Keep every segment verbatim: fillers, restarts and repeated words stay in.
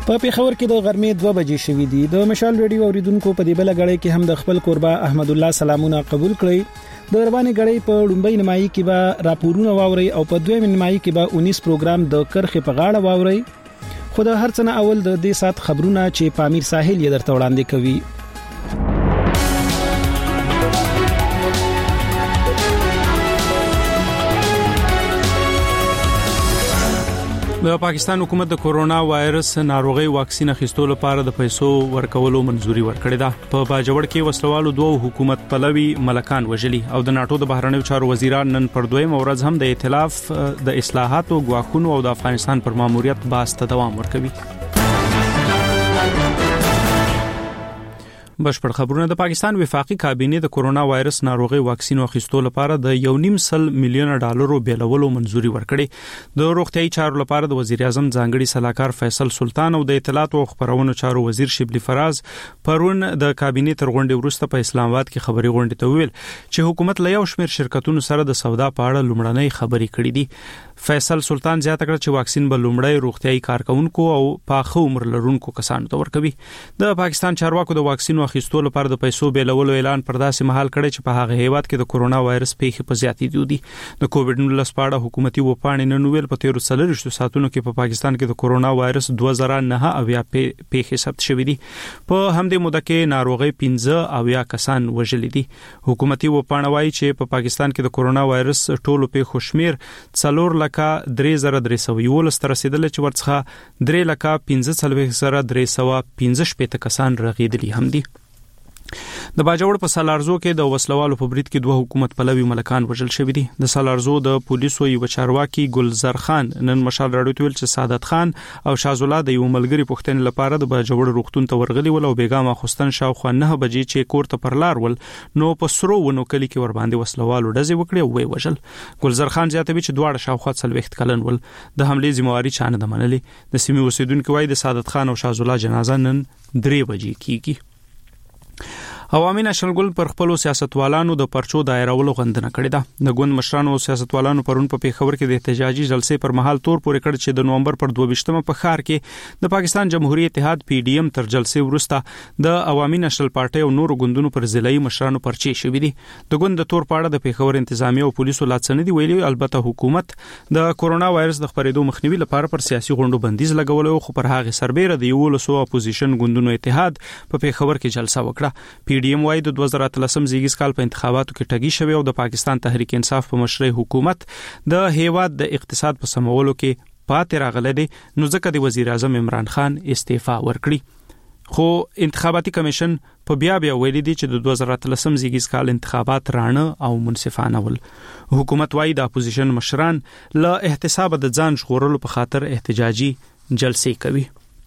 په پیښور کې د غرمې دوه بجې شوې دي. د مشال ریډیو اوریدونکو په دې بل غړې کې هم د خپل قربا احمد الله سلامونه قبول کړئ. د رواني غړې په لومبۍ نیمایي کې به راپورونه واوري او په دویم نیمایي کې به انیس پروګرام د کرخې په غاړه واوري. خو د هر څه نه اول د دې سات خبرونه چې پامیر ساحل یې درته وړاندې کوي. د پاکستان حکومت د کورونا وایرس ناروغي واکسین اخیستلو لپاره د پیسو ورکولو منزوري ورکړې ده. په باجوړ کې وسلوالو دوه حکومت پلوي ملکان وژلي او د ناتو د بهرنیو چارو وزیران نن پر دویم ورځ هم د ائتلاف د اصلاحاتو غواخونو او د افغانستان پر ماموریت باس ته دوام ورکوي. بشپړ خبرونه. د پاکستان وفاقي کابینه د کورونا وایرس ناروغي واکسین اخیستلو لپاره د یو نیم سل میلیون ډالرو بیلولو منزوري ورکړې. د روغتيایي چارو لپاره د وزیر اعظم ځانګړي صلاحکار فیصل سلطان او د اطلاعات او خبرونو چارو وزیر شبلی فراز پرون د کابینه تر غونډې وروسته په اسلام آباد کې خبري غونډې ته ویل چې حکومت له یو شمېر شرکتونو سره د سودا په اړه لومړنۍ خبري کړې دي. فیصل سلطان زیاته کړ چې واکسین به لومړی روغتيایي کارکونکو او پاخه عمر لرونکو کسانو ته ورکوي. د پاکستان چارواکو د واکسین اخیستلو لپاره د پیسو بیلولو اعلان پر داسې مهال کړی چې په هغه هیواد کې د کورونا وایرس پیښې په زیاتېدو دي. د کووډ نولس په اړه حکومتي وپاڼې نن ویل په تیر څلوېښتو ساعتونو کې په پاکستان کې د کورونا وایرس دوه زره نه اویا پیښې ثبت شوې دي. په همدې موده کې ناروغي پنځه اویا کسان وژلي دي. حکومتي وپاڼه وایي چې په پاکستان کې د کورونا وایرس ټولو پیښو شمیر څلور لکه درې زره درې سوه یولس تر رسیدل چې ورڅخه درې لکه پنځه څلوېښت زره درې سوه پنځه شپېته کسان رغېدلي هم دي. د باجوړ په سالارزو کې د وسلوالو په برید کې دوه حکومت پلوي ملکان وژل شوي دي. د سالارزو د پولیسو یو چارواکي ګلزر خان نن مشال راډیو ته ویل چې سعادت خان او شازولا د یو ملګری پښتنې لپاره د باجوړ روغتون ته ورغلي ول او بیګا ماخستن شاوخوا نه بجې چې کور ته پر لار ول نو په سرو ونو کلی کې ور باندې وسلوالو ډزې وکړي او وی وژل. ګلزر خان زیاتوي چې دواړه شاوخوا څلوېښت کلن ول. د حملې ذمہواری چانه د منلې. د سیمې اوسیدونکو وايي د سعادت خان او شازولا جنازه نن درې بجې کیږي. عوامي نشنل ګوند پر خپل سیاستوالانو د پرچو دایرولو غندنه کړې ده. د ګوند مشرانو او سیاستوالانو پرون په پیښور کې د احتجاجي جلسې پر مهال تور پورې کړ چې د نومبر پر دوه ویشتمه په ښار کې د پاکستان جمهوریت اتحاد پی ډی ایم تر جلسې وروسته د عوامي نشنل پارټي او نورو ګوندونو پر ضلعي مشرانو پرچې شوې دي. د ګوند د تور پاړه د پیښور انتظامیه او پولیسو لاڅنې دی ویلي. البته حکومت د کورونا وایرس د خپرېدو مخنیوي لپاره پر سیاسي غونډو بندیز لګولو خو پر هغه سربېره د یو لسو اپوزیشن ګوندونو اتحاد په پیښور کې جلسه وکړه. پی ډی ایم وايي د دوه زره اتلسم زیږیز کال په انتخاباتو کې ټګي شوی او د پاکستان تحریک انصاف په مشرۍ حکومت د هیواد د اقتصاد په سمولو کې پاتې راغلی دی نو ځکه د وزیر اعظم عمران خان استعفا ورکړي. خو انتخاباتي کمیشن په بیا بیا ویلي دی چې د دوه زره اتلسم زیږیز کال انتخابات رانه او منصفانه ول. حکومت وايي د اپوزیشن مشران له احتساب د ځان ژغورلو په خاطر احتجاجي جلسې کوي.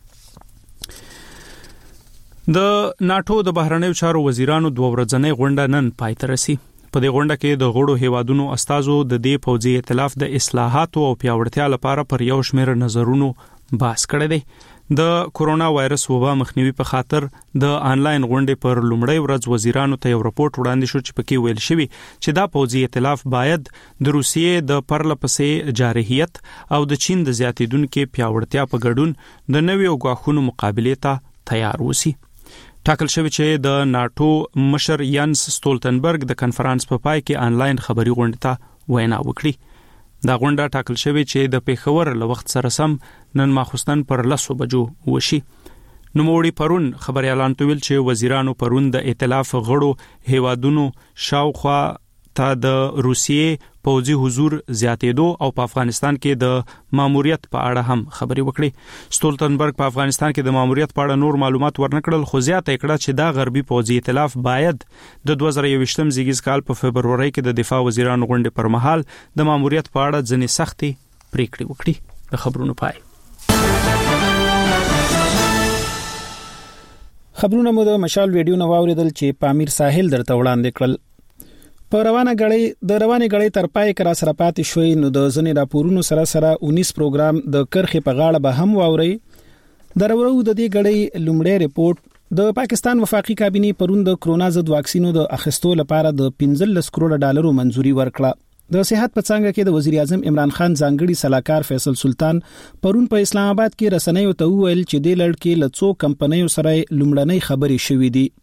د ناتو د بهرنیو چارو وزیرانو دوه ورځنۍ غونډه نن پای ته رسي. په دې غونډه کې د غړو هیوادونو استازو د دې پوځي ائتلاف د اصلاحاتو او پیاوړتیا لپاره پر یو شمېر نظرونو بحث کړی دی. د کورونا وایرس وبا مخنیوي په خاطر د انلاین غونډې پر لومړۍ ورځ وزیرانو ته یو راپورټ وړاندې شو چې پکې ویل شوی چې دا پوځي ائتلاف باید د روسیې د پرلپسې جارحیت او د چین د زیاتیدونکو پیاوړتیا په ګډون د نویو غواخونو مقابله ته تیار وسی. ټاکل شوی چې د ناتو مشر یانس سټولتنبرګ د کنفرانس په پای کې انلاین خبري غونډه ته وینا وکړي. دا غونډه ټاکل شوی چې د پیښور له وخت سره سم نن ماخستن پر لسو بجو وشي. نوموړي پرون خبري اعلان تویل چې وزیرانو پرون د ائتلاف غړو هیوادونو شاوخوا ته د روسیې پوځي حضور زیاتېدو او په افغانستان کې د ماموریت په اړه هم خبري وکړي. سټولتنبرګ په افغانستان کې د ماموریت په اړه نور معلومات ورنکړل خو زیاته کړه چې دا غربي پوځي ائتلاف باید د دوه زره یوویشتم زیږیز کال په فبروري کې د دفاع وزیرانو غونډې پر مهال د ماموریت په اړه ځنې سختي پریکړې وکړي. د خبرونو پای. خبرونه مو د مشال ویډیو نو واوریدل چې پامیر ساحل درته وړاندې کړل. په روانه غړې د روانه غړې تر پای کرا سره پاتې شوې نو د ځنې راپورونو سره سره انیس پروګرام د کرخې په غاړه به هم واوري. درورو د دې غړې لومړی ریپورت د پاکستان وفاقي کابینه پرون د کرونا ضد واکسینو د اخیستو لپاره د پنځلس کروڑ ډالرو منزوري ورکړه. د صحت په څنګه کې د وزیر اعظم عمران خان ځانګړي سلاکار فیصل سلطان پرون په اسلام آباد کې رسنیو ته وویل چې د لړکې له څو کمپنیو سره لومړنۍ خبرې شوې دي.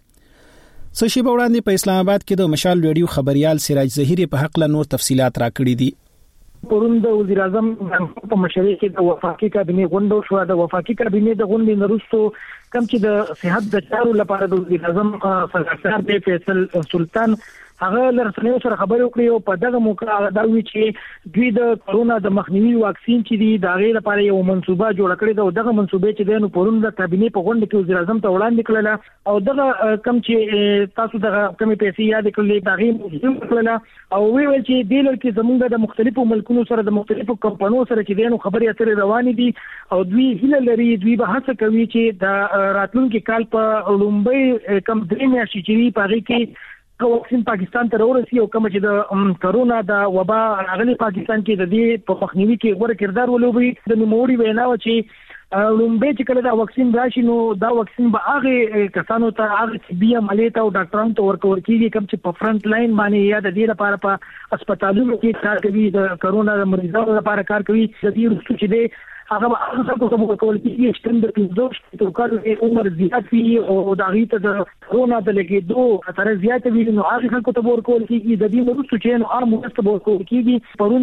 څه شی په وړاندې په اسلام آباد کې د مشال ریډیو خبريال سراج ظهیری په حق له نور تفصيلات راکړي دي. پرون د وزیر اعظم په مشرۍ کې د وفاقي کابینه غونډه شو. د وفاقي کابینه د غونډې وروسته کوم چې د صحت د چارو لپاره د وزیر اعظم سلاکار دی فیصل سلطان هغه لرسنیو سره خبرې وکړې او په دغه موقع دا وی چې دوی د کورونا د مخنیوي واکسین چې دی د هغې لپاره یو منصوبه جوړ کړې ده او دغه منصوبه چې دی نو پرون د کابینه په غونډه کې وزیر اعظم ته وړاندې کړله او دغه کم چې تاسو دغه کمې پیسې یاد کړلې دغه کړله او وی ویل چې د لړ کې زمونږ د مختلفو ملکونو سره د مختلفو کمپنیو سره چې دی نو خبرې اترې روانې دي او دوی هیله لري دوی به هڅه کوي چې د راتلونکي کال په لومړی کم درې میاشتې چې په هغې کې واکسین پاکستان ته ورسي او کوم چې د کرونا د وبا راغلي پاکستان کې د دې په مخنیوي کې غوړ کردار ولوبي د نوموړي وینا و چې لومبه چې کله دا واکسین راشي نو دا واکسین به هغه کسانو ته هغه طبي عملیات او ډاکټرانو ته ورکول کیږي کوم چې په فرنٹ لاین باندې یا د دې لپاره په هسپتالونو کې کار کوي د کرونا د مریضانو لپاره کار کوي د دې رسو چې دی هغه هغه څه کوم کول کیږي چې د پنځوس تو کارو عمر زیات وي او د هغه د کرونا د لګیدو خطر زیات وي نو هغه خلکو ته ورکول کیږي د دې وروسته چې نو عام مرسته ورکول کیږي. پرون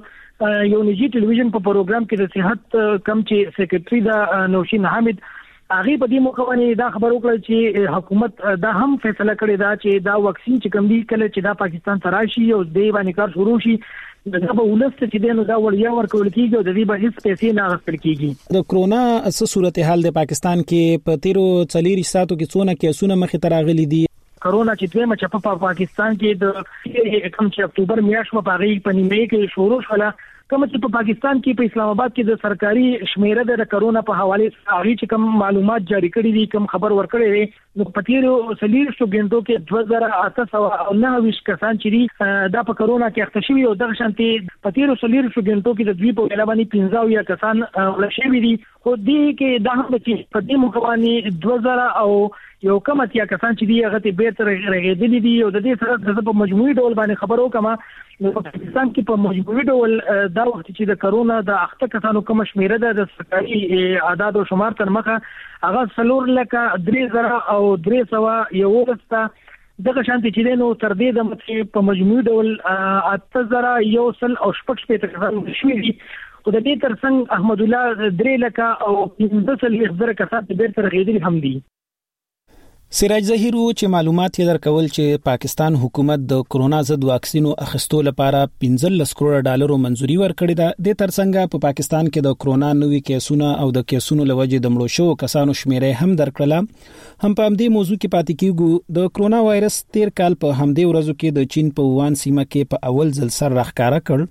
د یو نجی ټلویزیون په پروګرام کې د صحت کم چې سیکریټري دا نوشین حامد هغه په دې موقع باندې دا خبر وکړه چې حکومت دا هم فیصله کړې ده چې دا واکسین چې کوم دی کله چې دا پاکستان ته راشي او د باندې کار شروع شي دا به ولست چې دنه دا وړیا ورکول کیږي او د دې به هیڅ پیسې نه اخیستل کیږي. د کرونا څه صورتحال د پاکستان کې په تیرو څلور ساعتو کې څونه کیسونه مخې ته راغلي دي؟ کرونا چې دویمه چپه په پاکستان کې د کم چې اکتوبر میاشت په هغه په نیمه کې شروع شوله کوم چې په پاکستان کې په اسلام آباد کې د سرکاري شمیره د کرونا په حواله سره چې کوم معلومات جاری کړي دي کوم خبر ورکړي دي نو په تیرو سلیل شو غنټو کې دوه زره اته سوه او نهه ویشت کسان چې دا په کرونا کې اخته شوي او دغه شانتي په تیرو سلیل شو غنټو کې د دوی په اړه باندې پنځه یا کسان ولشي دي خو دې کې دا هم چې په دې مخواني دوه زره او یو کوم اتیا کسان چې دی هغه ته بیرته رغېدلې دي او د دې سره د په مجموعي ډول باندې خبرو کما نو په پاکستان کې په مجموعي ډول دا وخت چې د کرونا د اخته کسانو کوم شمیره ده د سرکاري اعداد او شمار تر مخه هغه څلور لکه درې زره او درې سوه یو وسته دغه شانتي چې نو تر دې د مت په مجموعي ډول اته زره یو سل او شپږ شپږ کسان شوي دي او د دې ترڅنګ احمد الله درې لکه او پنځه سل زره کسان بیرته رغېدلي هم دي. سراج ظهیرو چې معلومات یې درکول چې پاکستان حکومت د کرونا ضد واکسینو اخیستو لپاره پنځلس کروڑ ډالرو منځوري ورکړې ده. د ترڅنګ په پاکستان کې د کرونا نوي کیسونه او د کیسونو لوجې د مړو شو کسانو شمیره هم درکړه. هم په همدې موضوع کې پاتې کیږو. د کرونا وایرس تیر کال په همدې ورځو کې د چین په ووهان سیمه کې په اول ځل سر راښکاره کړ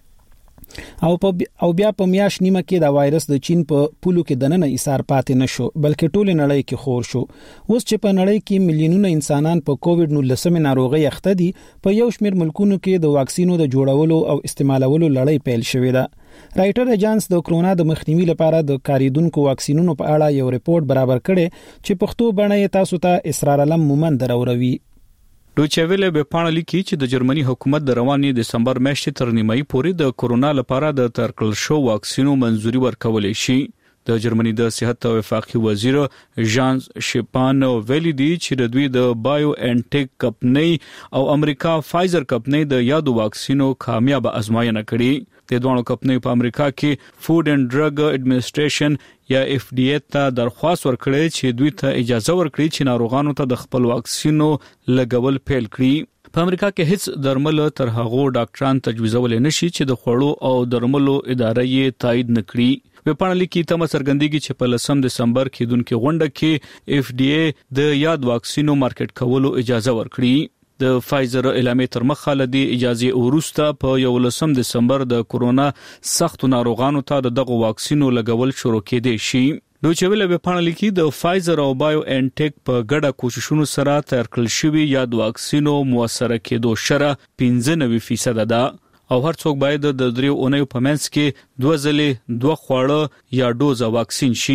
او په او بیا په میاش نیمه کې دا وایرس د چین په پولو کې دننه ایثار پاتې نشو بلکې ټول نړۍ کې خور شو. اوس چې په نړۍ کې میلیونونه انسانان په کووډ نولس ناروغي اخته دي په یو شمېر ملکونو کې د واکسینو د جوړولو او استعمالولو لړۍ پیل شوې ده. رائټر ایجنس د کرونا د مخنیوي لپاره د کاریدونکو واکسینونو په اړه یو ریپورت برابر کړي چې پښتو بڼه تاسو ته اسرار علم مومند راوړي. دوچې ویلې به پاڼه لیکي چې د جرمني حکومت د رواني دسمبر میاشتې تر نیمایي پورې د کرونا لپاره د ترکل شو واکسینو منځوري ورکولې شي. د جرمني د صحت او وفاقي وزیر ژان شپان ویلي دی چې د دوی د بایو انټیک کمپنۍ او امریکا فایزر کمپنۍ د یادو واکسینو کامیاب ازموینه کړې. د دوه کمپنۍ په امریکا کې فود اینڈ ډرګ ایڈمنسټریشن یا اف ډي اي ته درخواست ورکړي چې دوی ته اجازه ورکړي چې ناروغانو ته د خپل واکسینو لګول پیل کړي. په امریکا کې هیڅ درمل تر هغه ډاکټران تجویزول نشي چې د خوړو او درملو ادارې یې تایید نکړي. په پاڼه لیکي تم سرګندګي چې په لسم دسمبر کې دونکو غونډه کې اف ډي اي د یاد واکسینو مارکیټ کولو اجازه ورکړي. د فایزر اعلامې تر مخه لدی اجازه ورسته په یو لسم دسمبر د کرونا سخت ناروغانو ته دغه واکسینو لګول شروع کېدي شي. دوی ویل به پاڼه لیکي د فایزر او بایو انټیک په ګډه کوششونو سره تیار کړل شوی یاد واکسینو موثره کېدو شره پنځه نوي فیصد ده او هر څوک باید د دریو اونیو په منځ کې دوه ځلې دوه خواړه یا ډوز واکسین شي.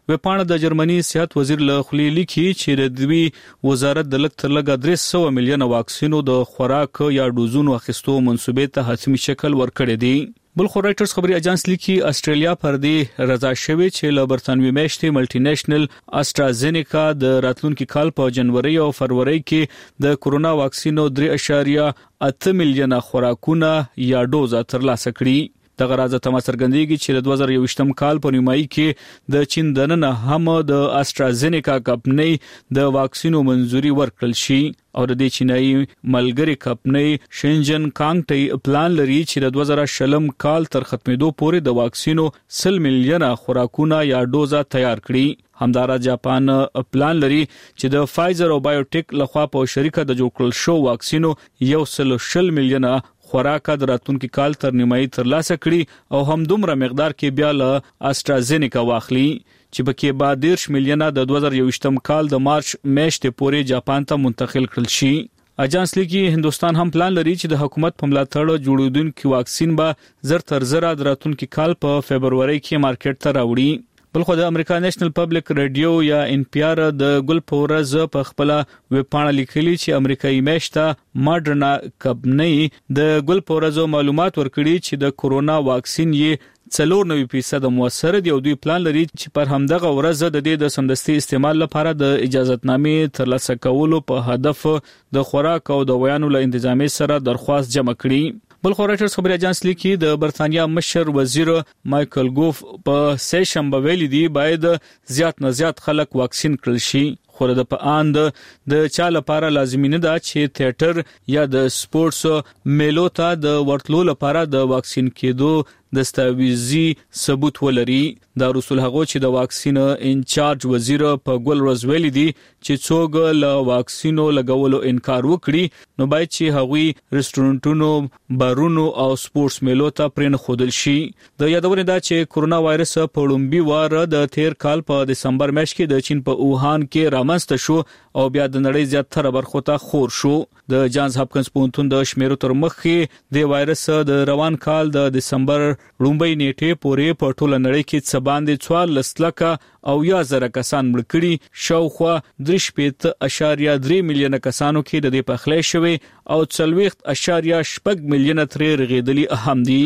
وپاڼه د جرمني صحت وزیر له خلی لیکي چې د دوی وزارت د لک تر لګ درې سوه میلیونه واکسینو د خوراک یا ډوزونو اخیستو منسوبې ته حتمی شکل ورکړی دی. بل خو رایټرز خبري اجانس لیکي استرالیا پر دې رضا شوی چې له برتانوي میشتې ملټي نېشنل اسټرازینیکا د راتلونکي کال په جنوري او فروری کې د کورونا واکسینو درې اعشاریه اته میلیونه خوراکونه یا ډوزه ترلاسه کړي. دغه راز ته څرګندېږي چې د دوه زره یوویشتم کال په نیمایي کې د چین دننه هم د اسټرازینیکا کمپنۍ د واکسینو منځوري ورکړل شي او د دې چینایي ملګری کمپنۍ شینجن کانګ پلان لري چې د دوه زره شلم کال تر ختمېدو پورې د واکسینو سل میلیونه خوراکونه یا ډوزه تیار کړي. همدارا جاپان پلان لري چې د فایزر او بایوټیک لخوا په شریکه د جوړ کړل شو واکسینو یو سل شل میلیونه خوراک د راتلونکي کال تر نیمایي ترلاسه کړي او هم دومره مقدار کې بیا له اسټرازینیکا واخلي چې پکې بعد دیرش میلیونه د دوه زره یوویشتم کال د مارچ میاشتې پورې جاپان ته منتقل کړل شي. اجانس لیکي هندستان هم پلان لري چې د حکومت په ملاتړ جوړیدونکو واکسین به زر تر زر د راتلونکي کال په فبرवरी کې مارکیټ ته راوړي. بلخو د امریکا نېشنل پبلک رادیو یا ان پی آر د ګل پورز په خپل ویبپاڼه لیکلي چې امریکایي میشته ماډرنا کمپنۍ د ګل پورز معلومات ورکړي چې د کورونا واکسین یې څلور نوي فیصد موثر دی او دوی پلان لري چې پر همدغه ورځ د دې د سمدستي استعمال لپاره د اجازهتنامې ترلاسه کولو په هدف د خوراک او د ویانو له انتظامی سره درخواست جمع کړي. بل خو رایټرز خبري اجانس لیکي د برتانیا مشر وزیر مایکل ګوف په سه شنبه ویلي دی باید زیات نه زیات خلک واکسین کړل شي. خو د په اند د چا لپاره لازمي نه ده چې تیاتر یا د سپورتس میلو ته د ورتلو لپاره د واکسین کېدو دستاویزي ثبوت ولري. دا رسول هغه چې د واکسین انچارج وزیر په ګل روزویل دی چې څوک له واکسینو لګولو انکار وکړي نو باید چې هغوی ریسټورانټونو بارونو او سپورتس میلو ته پرېن خودل شي. د یادونه ده چې کورونا وایرس په لومبي وار د تیر کال په دسمبر میاشت کې د چین په اوهان کې رامنځته شو او بیا د نړۍ زیاتره برخو ته خور شو. د جانز هاپکنز پوهنتون د شمیرو تر مخکې د وایرس د روان کال د دسمبر لومبي نیټه پورې په ټوله نړۍ کې څه باندې څوارلس لکه او یا زره کسان مړ کړي. شاوخوا درې شپېته اعشاریه درې میلیونه کسانو کې د دې پخلی شوی او څلوېښت اعشاریه شپږ میلیونه ترې رغېدلي اهم دي.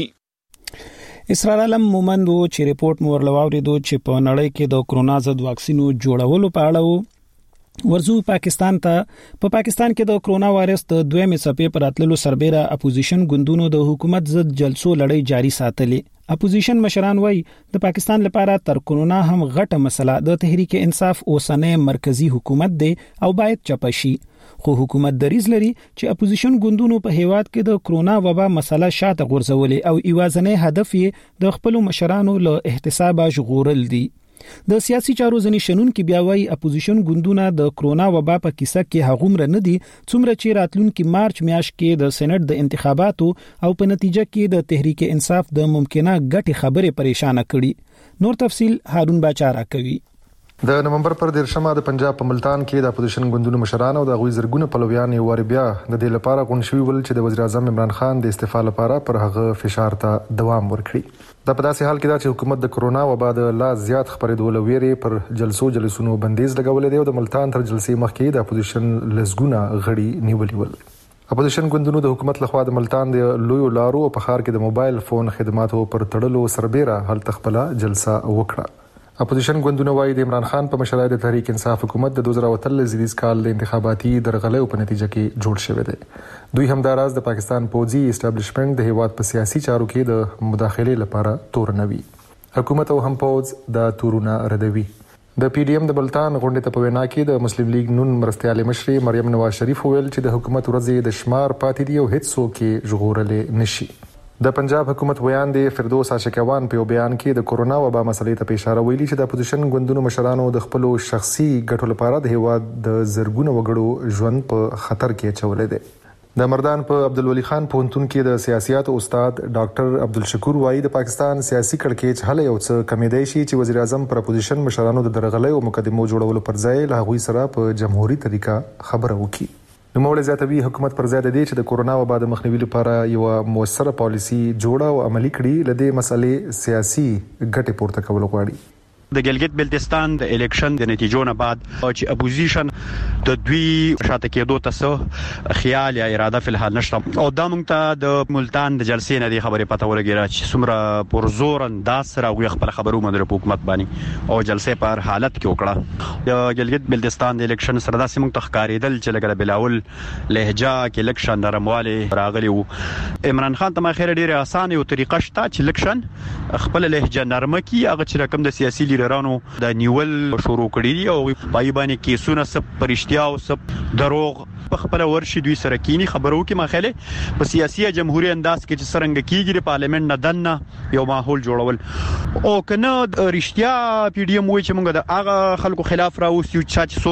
اسرار علم مومندو چې ریپورت مور لواوریدو چې په نړۍ کې د کرونا ضد واکسینو جوړولو په اړه ورزو پاکستان ته په پا پاکستان کې د کرونا وایرس د دویمې څپې پر اتللو سربېره اپوزیشن ګوندونو د حکومت ضد جلسو لړۍ جاری ساتلې. اپوزیشن مشران وایي د پاکستان لپاره تر کرونا هم غټه مسله د تحریک انصاف اوسنۍ مرکزی حکومت دی او باید چپه شي. خو حکومت دریځ لري چې اپوزیشن ګوندونو په هیواد کې د کرونا وبا مسله شاته غورځولې او ایوازنې هدف یې د خپل مشرانو له احتساب ژغورل دي. د سیاسي چارو ځنی شنن کې بیا وایي اپوزیشن ګوندونه د کرونا وبا په کیسه کې هغومره نه دي څومره چې راتلونکي مارچ میاشت کې د سېنات د انتخاباتو او په نتیجه کې د تحریک انصاف د ممکنه ګټي خبره پریشان کړي. نور تفصیل هارون باچارا کوي. د نومبر پر دیرشمه د پنجاب په ملتان کې د اپوزیشن ګوندونو مشران او د غوي زرګونه پلویان یو ور بیا د دې لپاره غونډه ول چې د وزیر اعظم عمران خان د استعفا لپاره پر هغه فشار ته دوام ورکړي. د په داسې حال کې دا چې حکومت د کرونا وبا د لا زیات خبرېدو لويري پر جلسو جلسونو بندیز لګولې دی او د ملتان تر جلسې مخکې د اپوزیشن لزګونه غړي نیولې ول. اپوزیشن ګوندونو د حکومت لخوا د ملتان د لوی لارو په خار کې د موبایل فون خدماتو پر تړلو سربېره هل تخپله جلسه وکړه. اپوزیشن ګوندونه وایي د عمران خان په مشرۍ د تحریک انصاف حکومت د دوه زره اتلس زیږدیز کال د انتخاباتي درغلۍ په نتیجه کې جوړ شوی دی. دوی همداراز د پاکستان پوځي اسټابلیشمنت د هیواد په سیاسي چارو کې د مداخلې لپاره تور نوي. حکومت او هم پوځ د تورونه ردوي. د پی ډی ایم د بلتان غونډې ته په وینا کې د مسلم لیگ نون مرستيال مشري مریم نواز شریف ویل چې د حکومت ورځې د شمار پاتې دی او هیڅ څوک یې ژغورلې نشي. د پنجاب حکومت ویان دی فردوس عاشقوان په بیان کې د کورونا وبا مسلې ته اشاره ویلي چې د اپوزیشن ګوندونو مشرانو د خپل شخصي ګټو لپاره د هیواد د زرګونو وګړو ژوند په خطر کې اچولې ده. د مردان په عبدالولي خان پوهنتون کې د سیاسيات استاد ډاکټر عبدالشکور وایي د پاکستان سیاسي کړکېچ هله یو څه کمیدای شي چې وزیر اعظم پر اپوزیشن مشرانو د درغلۍ او مقدمو جوړولو پر ځای له هغوی سره په جمهوریت طریقه خبره وکړي. نو موږ زیاتوي حکومت پر ځای د دې چې د کورونا وبا د مخنیوي لپاره یو موثره پالیسي جوړه او عملي کړي لدې مسلې سیاسي ګټه پورته کول غواړي. د ګلګت بلتستان د الیکشن د نتیجو نه بعد چې اپوزیشن د دوی شاته کېدو ته خیال یا اراده فلحال نشته او دا موږ ته د ملتان د جلسې نه دی خبرې پته ولګیږي چې څومره پرزور انداز سره غوښ خپل خبرو مندره په حکومت باندې او جلسې پر حالت کې وکړه د ګلګت بلتستان د الیکشن سره داسې موږ ته ښکارېدل چې لکه بلاول لهجه کې الیکشن نرمواله راغلی وو. عمران خان ته ما خیر ډیره اسانه یو طریقه شته چې الیکشن خپل لهجه نرمه کی هغه چې رقم د سیاسي لیډرانو د نیول شروع کړی دی او پای باندې کیسونه سب پرشتیا او سب دروغ په خپل ورشي دوی سره کینی خبرو کې مخاله په سیاسي جمهوریت انداز کې چې سرنګ کیږي د پارلیمنت نه دنه یو ماحول جوړول او کنه رښتیا پی ډی ایم وای چې موږ د هغه خلکو خلاف راوستو چې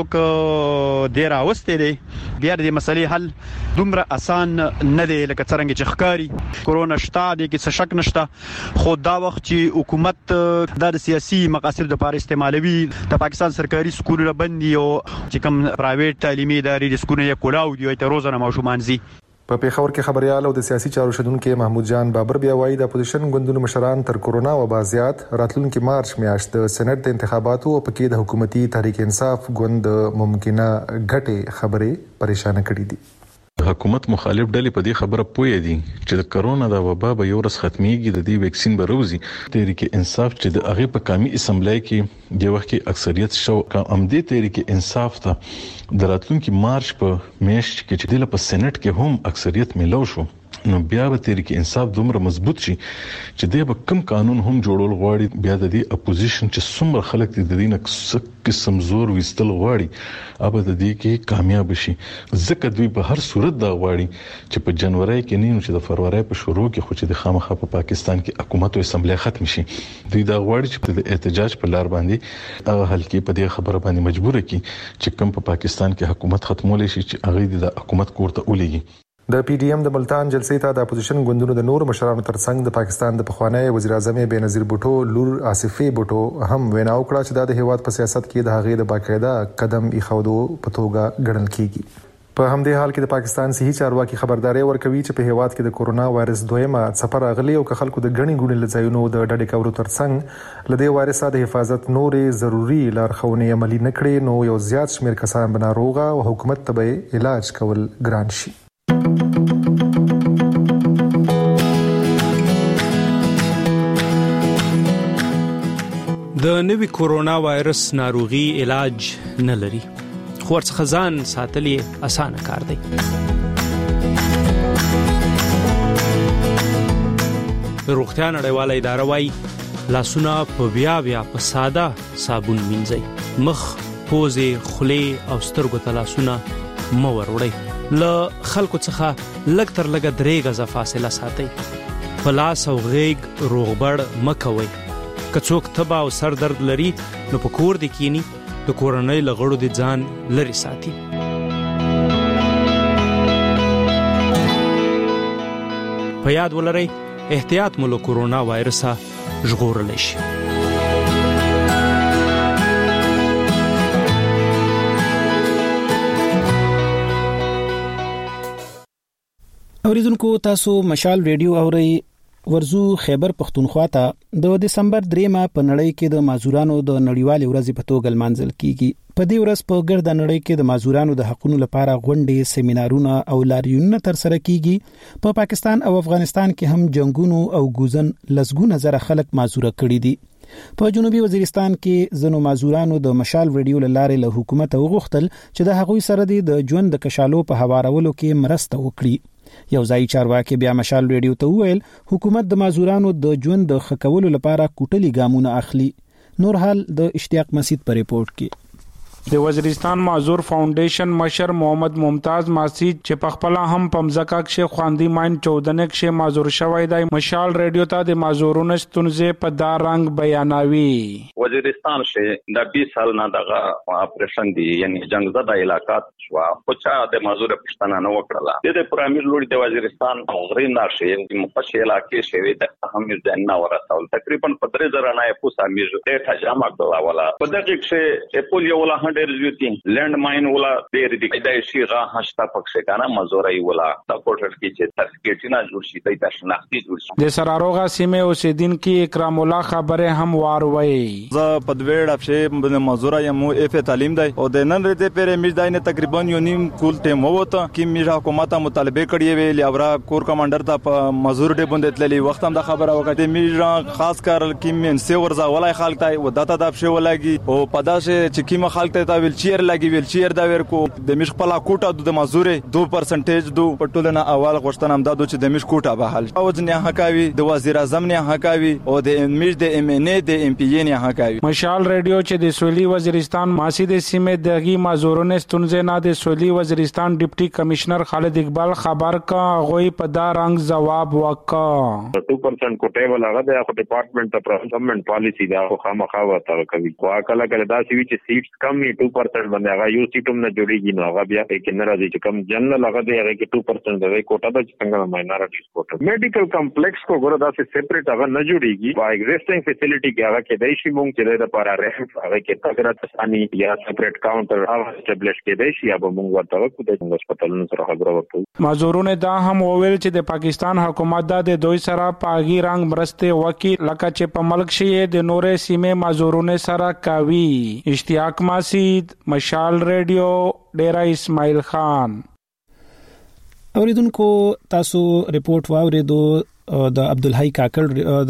څوک ډیر اوسته دي بیا د مسلې حل دومره اسان نه دی لکه څنګه چې ښکاری کورونا شته د کې څه شک نشته خو دا وخت چې حکومت د سیاسي مقاصد لپاره استعمالوي د پاکستان سرکاري سکولونه بندي او چې کوم پرایویټ تعلیمي ادارې د سکولونه یې کولاو دی ته روزانه ماشومان زی په پیښور کې خبريال او د سیاسي چارو شدونکو محمود جان بابر بیا وایي د اپوزیشن ګوندونو مشران تر کورونا و بازيات راتلونکي مارچ میاشت د سېنات د انتخاباتو په کې د حکومتي تحریک انصاف ګوند ممکنه ګټه خبرې پریشان کړي دي. حکومت مخالف ډلې په دې خبره پوي دي چې د کرونا د وبا به یو ورځ ختميږي د دې ویکسین به روزي تحریک انصاف چې د هغه په قومي اسمبلی کې د وخت کې اکثریت شو ام دې تحریک انصاف ته د راتلونکي مارچ په میاشت کې چې د په سېنات کې هم اکثریت ملو شو نو بیا به تحریک انصاف دومره مضبوط شي چې د به کم قانون هم جوړول غواړي بیا د دې اپوزیشن چې څومره خلک د دې نه قسم زور وستل غواړي اوبه د دې کې کامیاب شي ځکه دوی په هر صورت دا غواړي چې په جنوري کې نه چې د فروری په شروع کې خو چې د خامخا په پاکستان کې حکومت او اسمبلی ختم شي دوی دا غواړي چې د احتجاج په لار باندې هغه حل کې په دې خبره باندې مجبور کی چې کوم په پاکستان کې حکومت ختمول شي چې هغه د حکومت کوړه ولېږي. د پی ډی ایم د ملتان جلسې ته د اپوزیشن ګوندونو د نور مشرانو ترڅنګ د پاکستان د پخوانی وزیر اعظم بېنظیر بوټو لور آصفه بوټو هم وینا وکړه چې د هیواد په سیاست کې د هغې د باقاعده قدم ایښودو په توګه ګڼل کیږي. په همدې حال کې د پاکستان صحي چارواکي خبرداري ورکوي چې په هیواد کې د کورونا وایرس دویمه څپه راغلي او که خلکو د غني ګونې لځایونو د ډډې کولو ترڅنګ لدې وایرس د حفاظت نورې ضروري لارښوونې عملي نکړي نو یو زیات شمیر کسان بناروغه او حکومت ته به علاج کول ګران شي. د نوي کورونا وایرس ناروغي علاج نه لري خو ورڅخه ځان ساتلې اسانه کار دی. د روغتیا نړیواله اداره وايي لاسونه په بیا بیا په ساده صابون مینځئ مخ پوزې خولې او سترګو ته لاسونه مه وروړئ له خلکو څخه لږ تر لږه درې غزه فاصله ساتئ په لاس او غېږ روغبړ مه کوئ که څوک تبه او سر درد لري نو په کور دې کینی د کورنۍ له غړو د ځان لري ساتي. په یاد ولرئ احتیاط مو له کورونا وایرسه ژغورلی شي. اوریدونکو تاسو مشال ریډیو اورئ ورزو خیبر پختونخوا ته د دسمبر دریمه په نړۍ کې د مازورانو د نړیوالې ورځې په توګه لمانځل کیږي. په دې ورځ په ګرد نړۍ کې د مازورانو د حقوقو لپاره غونډې، سیمینارونه او لاریونونه ترسره کیږي. په پاکستان او افغانستان کې هم جنگونو او ګوزن لسګونه زره خلک مازوره کړي دي. په جنوبي وزیرستان کې زنو مازورانو د مشال ویډیو لاره له حکومت وغوښتل چې د هغوی سره د ژوند د کشالو په هوارولو کې مرسته وکړي. یو ځای چارواکي بیا مشال ریډیو ته وویل حکومت د مازورانو د ژوند د خکولو لپاره کوټلي ګامونه اخلي. نور حال د اشتیاق مسید په ریپورت کې. د وزیرستان معذور فاونډیشن مشر محمد ممتاز ماسید چې په خپل هم پمزکا کې خواندي ماین چودنه کې معذور شوی دی مشال ریډیو ته د معذورونو ستونزې په دار رنگ بیانوي. وزیرستان شه د بیس سال نه دغه اپریشن دی یعنی جنگ زده علاقات شو خو چا د معذور پښتنه نه وکړه د پرامیر لوري د وزیرستان غرین ناشه مخشه علاقې شوی د اهمیت د نه ورسول تقریبا په درې زره نه پوسا میز د تجامع ولا په دغه کې په یو ولا ډېر زیاتی لند ماين ولا ډېر دي دا شي غا هشتا پکښه کنه مزوري ولا د کوټر کې چې سرټیفیکټ نه جوړ شي د شناختی جوړ شي د سراروغا سیمه اوسیدونکو اکرام الله خبره هم واروي ز پدویړ افشه د مزورا یمو اف تعلیم دی او د نن رته پر میځدای نه تقریبا یو نیم کول ټیم وته کې میرا حکومت مطالبه کړی وی لورا کور کمانډر ته په مزور ډې بوندت للی وخت هم د خبره وکړه میرا خاص کار کې من سی ورزا ولای خلک ته وداته د افشه ولګي او پداسه چې کیمه خلک ته ویل چیر لګي ویل چیر دا ور کو د مش خپل کوټه د مزور دو پرسنټیج دو پټولنه اول غوښتنه هم دادو چې د مش کوټه به حل او ځنه حکاوي د وزیر اعظم نه حکاوي او د مش د ام ان ای د ام پی ای نه حکاوي مشال ریډیو چې د سویلي وزیرستان ماسي د سیمه دغي مازورونه ستونزه نه د سویلي وزیرستان ډیپټي کمشنر خالد اقبال خبر کا غوي په دا رنگ جواب وکا two percent کوټه ولا غدا خو ډپارټمنٹ ته ګورنمنت پالیسی دا خو خامخا وته کوي خو کله کله دا سی چې سیټس کم نه two percent باندې هغه یو سیټوم نه جوړیږي نو هغه بیا کې نه راځي چې کم جنرال هغه دی هغه کې two percent د کوټه د څنګه ماینورټیز کوټه میډیکل کمپلیکس کو ګوره دا سه سیپریټ هغه نه جوړیږي با ایگزیسټینګ فیسیلیټي کې هغه کې دای شي مونږ چې د لپاره رحم هغه کې تګرات ثاني یا سیپریټ کاونټر هغه اسټابلیش کې دای شي یا به مونږ ورته کو د هسپتالونو سره خبرو وکړو مازورونه دا هم وویل چې د پاکستان حکومت د دوی سره پاغي رنگ مرسته وکي لکه چې په ملک شي د نورې سیمه مازورونه سره کاوي اشتیاق ماسید مشال ریډیو ډیرا اسماعیل خان اوریدونکو تاسو ریپورت واوریدو د عبدالحی کاکړ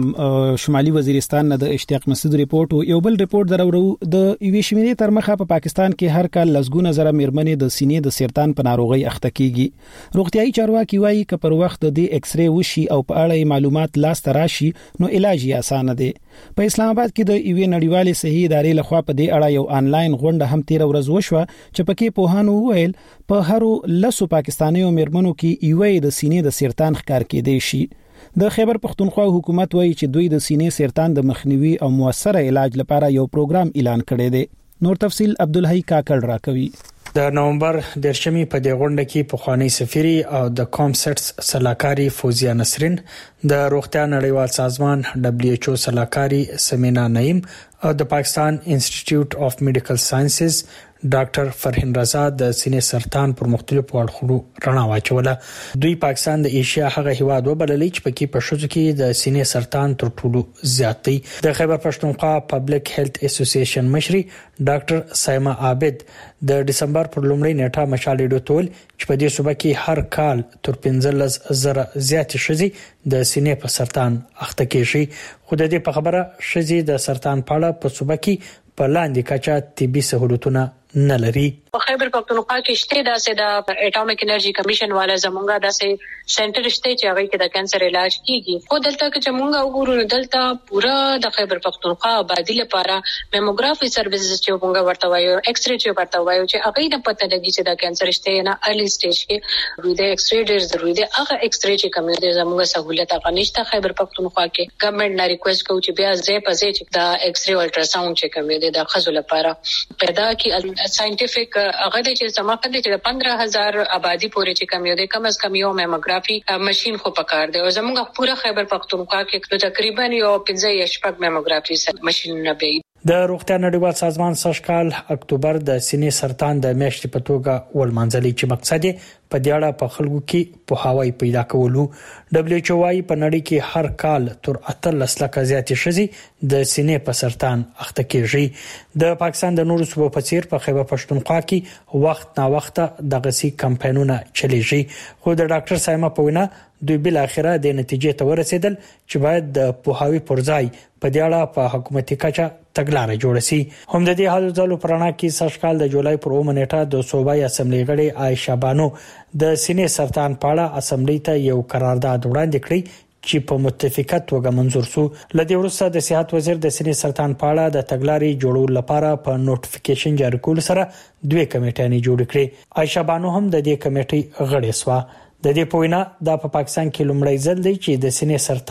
د شمالي وزیرستان نه د اشتیاق مسعود ریپورت او یو بل ریپورت درورو د یوې شمیرې تر مخه په پاکستان کې هر کال لسګونه زره میرمنې د سینې د سرطان په ناروغي اخته کیږي روغتيایي چارواکي وایي چې پر وخت د ایکس ری وشي او په اړه معلومات لاس تراشي نو علاج یې اسانه دی په اسلام آباد کې د یوې نړیوالې صحي ادارې لخوا په دې اړه یو آنلاین غونډه هم تیر ورځ وشوه چې پکې پوهانو وویل په هرو لسو پاکستانیو میرمنو کې یوې د سینې د سرطان ښکار کېدی شي د خیبر پختونخوا حکومت وایي چې دوی د سینې سرطان د مخنیوي او موثره علاج لپاره یو پروګرام اعلان کړی دی نور تفصيل عبدالحی کاکړ راکوي د نومبر درشمي په دې غونډه کې پخوانی سفیری او د کومسټس سلاکاري فوزیا نسرین د روغتیا نړیوال سازمان دبليو ایچ او سلاکاري سمینا نعیم او د پاکستان انسټیټیوټ اف میډیکل ساينسز ډاکټر فرهین رضا د سینې سرطان پر مختلفو اړخونو رڼا واچوله دوی پاکستان د ایشیا هغه هیواد وبللی چې پکې په شوزو کې د سینې سرطان تر ټولو زیات دی د خیبر پښتونخوا پبلک هیلث اسوسییشن مشري ډاکټر سایما عابد د دسمبر پر لومړۍ نیټه مشال ریډیو ټول چې په دې صوبه کې هر کال تر پنځلس زره زیات شذي د سینې په سرطان اخته کیږي خو د دې په خبره شذي د سرطان په اړه په صوبه کې په لاندې کچا طبي سہولتونه نه لري په خیبر پختونخوا کې شته داسې د اټومیک انرژي کمیشن والا زمونږه داسې سنټر شته چې هغه کې د کانسر علاج کیږي خو دلته کې چې مونږ وګورو دلته پورا د خیبر پختونخوا آبادی لپاره میموګرافي سرویسز چې مونږ ورته وایو ایکس ری چې ورته وایو چې هغه د پته لګي چې د کانسر شته نه ارلی سټیج کې روی د ایکس ری ډیر ضروري دی هغه ایکس ری چې کوم دی زمونږه سہولت هغه نشته خیبر پختونخوا کې ګورنمنت نه ریکوست کوي چې بیا زه په زه چې د ایکس ری الټرا ساوند چې کوم دی د خزو لپاره پیدا کی ساينټیفیک هغه د چې سماقت د پندرہ هزار آبادی پورې چې کم یو د کم از کم یو میموګرافي ماشين خو پکار دی او زموږ پورا خیبر پختونخوا کې تقریبا یو پنځه یا شپږ میموګرافي ماشين نه وي د روغتیا نړیوال سازمان سږکال اکتوبر د سینې سرطان د میاشتې په توګه ولمانځلې چې مقصد یې په دې اړه په خلکو کې پوهاوی پیدا کول دبليو ایچ او وايي په نړۍ کې هر کال تر اتلس لک زیات شذي د سینې په سرطان اخته کیږي د پاکستان د نورو صوبو په څیر په خیبر پښتونخوا کې وخت نا وخت د غسي کمپاینونه چلیږي خو د ډاکټر سایما په وینا دوی بل اخره د نتیجې ته ورسېدل چې باید د پوهاوی پرځای په دې اړه په حکومتي کچه تګلارې جوړ شي هم د دې حالو ځلو پرانا کې سږکال د جولای پر اومه نیټه د صوبایي اسمبلی غړي عائشہ بانو د سینې سرطان په اړه اسمبلی ته یو قرارداد وړاندې کړی چې په متفقه توګه منزور شو لدې وروسته د صحت وزیر د سینې سرطان په اړه د تګلارې جوړولو لپاره په نوټیفیکیشن جاری کول سره دوه کمیټې جوړ کړې عائشہ بانو هم د دې کمیټې غړې شوه د دې پوینا د په پاکستان کې لومړی ځل دی چې د سینې سرطان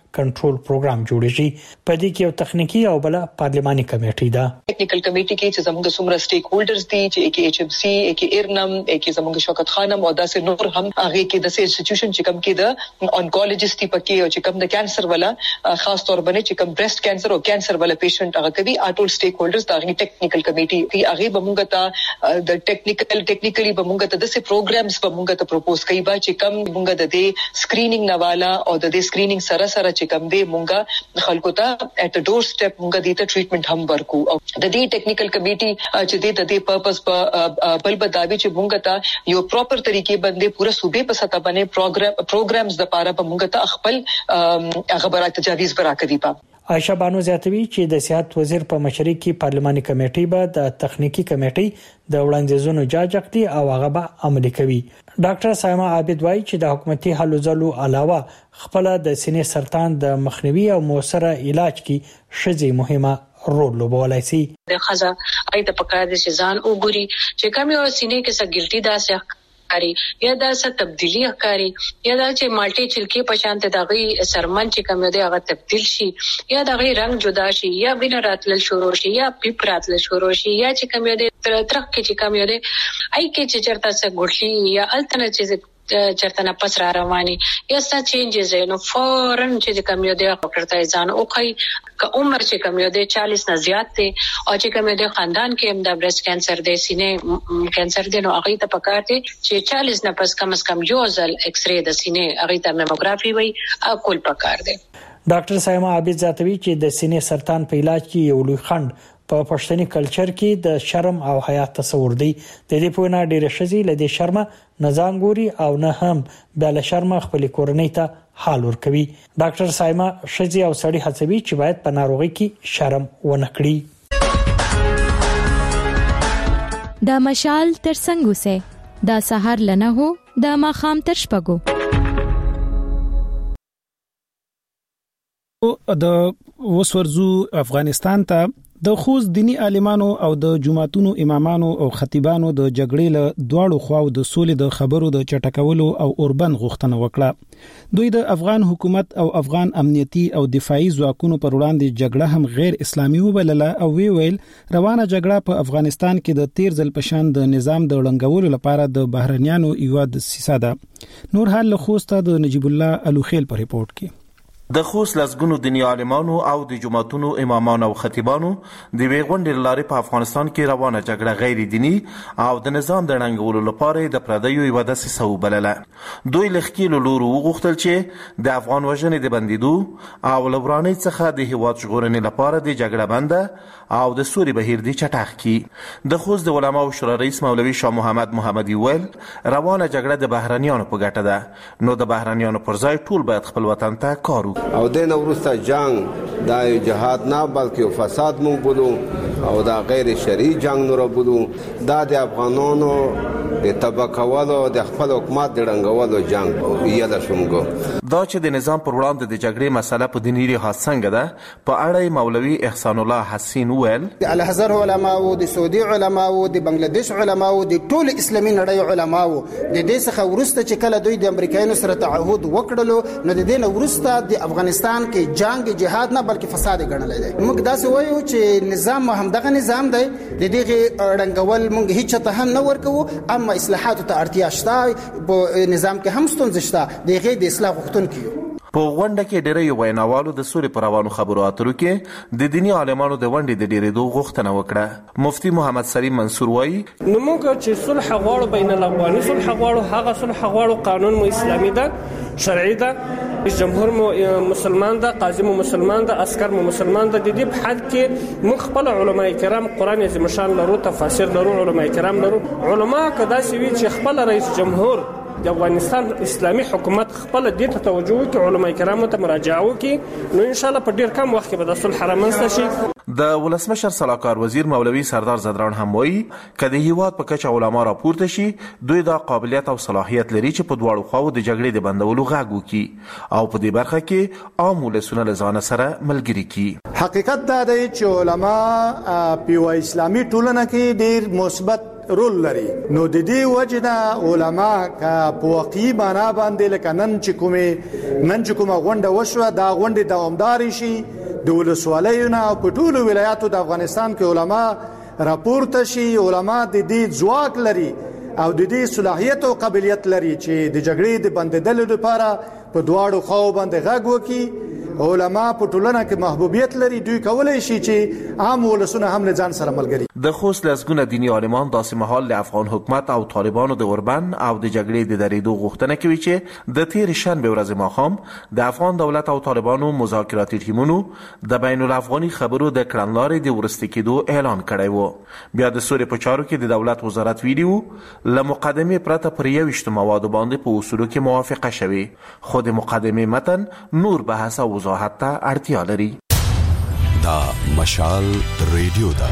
کنټرول پروګرام جوړ شي. په دې کې یو تخنیکی او بل پارلماني کمیټه ده. ټیکنیکل کمیټه کې چې زموږ سمره سټیک هولډرز دي چې کې ایچ ام سی کې ایرنم کې زموږ شوکت خانم او داسې نور هم هغه کې د انسټیټیوشن چې کوم کې د اونکولوژیست پکې او چې کوم د کانسر ولا خاص طور باندې چې کوم برست کانسر او کانسر ولا پیشنټ هغه کوي اټول سټیک هولډرز د ټیکنیکل کمیټه کې هغه به موږ ته د ټیکنیکل ټیکنیکلی به موږ ته د سي پروګرامز به موږ ته پروپوز کوي با چې کوم موږ د دې سکرینینګ نواله او د دې سکرینینګ سره سره چې کوم دی موږ خلکو ته اټ ا ډور سټپ موږ دې ته ټریټمنټ هم ورکو. او د دې ټیکنیکل کمیټي چې د دې پرپس په بل بداوی چې موږ ته یو پراپر طریقې باندې پورا صوبې په سطح باندې پروګرام پروګرامز د پاره په موږ ته خپل خبرات تجاویز براکړي. په عائشہ بانو زیاتوي چې د سیاحت وزیر په مشرۍ کې پارلماني کمیټې به د تخنیکی کمیټې د وړاندیزونو جاج اخلي او هغه به عملي کوي. ډاکټر سایما عابد وایي چې د حکومتي هلو ځلو علاوه خپل د سینې سرطان د مخنیوي او موثره علاج کې شذي مهمه رول لوبولای شي. د خزا اې د پکار د ځان وګوري چې کوم یو سینې کې څه ګلټي داسه کاری یا دا څه تبدیلی کاری یا دا چې مالټي چلکی په شان ته دغه سرمن چې کوم دی هغه تبدیل شي یا دغه رنگ جدا شي یا وینه راتل شروع شي یا پیپ راتل شروع شي یا چې کوم دی ترخ کې چې کوم دی اې کې چې چرته څه ګټلی یا التنه چې چرته نه پس را رواني یا څه چینجز نو فورن چې کوم دی ډاکټر ته ځان او کوي که عمر چې کوم دی چالیس نه زیات دی او چې کوم دی خاندان کې هم د برست کانسر دی سینې کانسر دی نو هغه ته پکار دی چې چالیس نه پس کم از کم یو ځل ایکس ری د سینې هغه ته میموګرافي وي او کول پکار دی. ډاکټر سایما عابد زیاتوي چې د سینې سرطان په علاج کې یو لوی خند په پښتني کلچر کې د شرم او حیا تصور دی. د دې په نه ډېر شذي لدی شرم نظام ګوري او نه هم بل شرم خپل کورنۍ ته حال ور کوي. ډاکټر سایما شذي او سړی هڅوي چې باید په ناروغي کې شرم ونه کړي. د مشال تر څنګه سه د سحر لنه هو د ماخام تر شپګو د وسورزو افغانستان ته د خوست دینی عالمانو او د جماعتونو امامانو او خطیبانو د جګړې له دواړو خواو د سولې د خبرو د چټکولو او اوربند غوښتنه وکړه. دوی د افغان حکومت او افغان امنیتي او دفاعي ځواکونو پر وړاندې جګړه هم غیر اسلامي وبلله او وی ویل روانه جګړه په افغانستان کې د تیر ځل پشان د نظام د ړنګولو لپاره د بهرنیانو یو د سیسه ده. نور حال له خوست د نجیب الله الوخیل په ریپورت کې. د خوست لسګونو دیني عالمانو او د جماعتونو امامانو او خطیبانو د وی غونډې لارې په افغانستان کې روانه جګړه غیر دینی او د نظام د ړنګولو لپاره د پردیو یو د سیسه وبلله. دوی لخکیلو لورو وغوښتل چې د افغان وژنې د بندیدو او لورانې څخه د هیواد ژغورنې لپاره د جګړه بنده او د سوري بهیر دی چټاخ کی. د خوست د علماء شورا رئیس مولوي شاه محمد محمدي ویل روانه جګړه د بهرنیانو په ګټه ده نو د بهرنیانو پر ځای ټول باید خپل وطن ته کار وکړي. او دین ورسته جنگ دا جهاد نه بلکې فساد مونږ بولو او دا غیر شرعي جنگ نه بولو. دا د افغانانو د تبکولو د خپل حکومت د رنګولو جنگ یاده شومګو. دا چې د نظام پر وړاندې د جګړې مسله په دیني لحاظ څنګه ده په اړه مولوي احسان الله حسین ویل الازهر علماء او د سعودي علماء او د بنگلاديش علماء او د ټول اسلامي نړۍ علماء د دې څخه ورسته چې کله دوی د امریکایانو سره تعهد وکړلو نو د دې نه ورسته د افغانستان کې جنگ جهاد نه بلکې فساد ګڼل دی. موږ داسې وایو چې نظام هم دغه نظام دی د دغه رنګول موږ هیڅ ته هم نه ورکو اما اصلاحات ته اړتیا شته په نظام کې هم ستونزې شته دغه د اصلاح غوښتونکو. په غونډه کې ډېری ویناوالو د سولې پر روانو خبرو اترو کې د دینی عالمانو د ونډې د ډېرېدو غوښتنه وکړه. مفتي محمد سلیم منصور وایي نو موږ چې صلح غواړو بین الافغاني صلح غواړو هغه صلح غواړو قانون مو اسلامي ده شرعي ده جمهور مو مسلمان ده قاضي مو مسلمان ده عسكر مو مسلمان ده. د دې په حد کې موږ خپل علما کرام قران عظیم شان لرو تفاسیر لرو علما کرام لرو. علما کدا سی وی چې خپل رئیس جمهور د افغانستان اسلامي حکومت خپل دې ته توجه وکړي علما کرامو ته مراجعه وکړي نو ان شاء الله په ډیر کم وخت کې به د صلح رامنځته شي. د ولسمشر سلاکار وزیر مولوي سردار زدران هم وایي کله هیواد په کچه علما راپورته شي دوی د قابلیت او صلاحیت لري چې په دواړو خواو د جګړې د بندولو غږ وکړي او په دې برخه کې عام ولسونه له ځان سره ملګري کړي. حقیقت دا دی چې علما په اسلامي ټولنه کې ډیر مثبت رول لري. نو د دې وجنه علما کا په واقعي معنا باندې لکه نن چې کومه نن چې کومه غونډه وشوه دا غونډه دوامدار شي د ولسوالیونه په ټولو ولایاتو د افغانستان کې علما راپورته شي. علما د دې ځواک لري او د دې صلاحیت او قابلیت لري چې د جګړې د بندیدلو لپاره په دواړو خواو باندې غږ وکړي. علما په ټولنه کې محبوبیت لري، دوی کولای شي چې عام ولسونه هم له ځان سره ملګري. د خوست لسګونه دینی عالمان داسې مهال له افغان حکومت او طالبانو د اوربند او د جګړې د درېدو غوښتنه کوي چې د تیر شنبه ورځ ماښام د افغان دولت او طالبانو مذاکراتي ټیمونو د بین الافغاني خبرو د کړنلارې د ورستي کېدو اعلان کړی و. بیا د سورې په چارو کې د دولت وزارت ویډیو له مقدمې پرته پر یویشتو موادو باندې په اصولو کې موافقه شوې، خو د مقدمې متن نور بحث او وضاحت ته اړتیا لري. دا مشال ریډیو ده.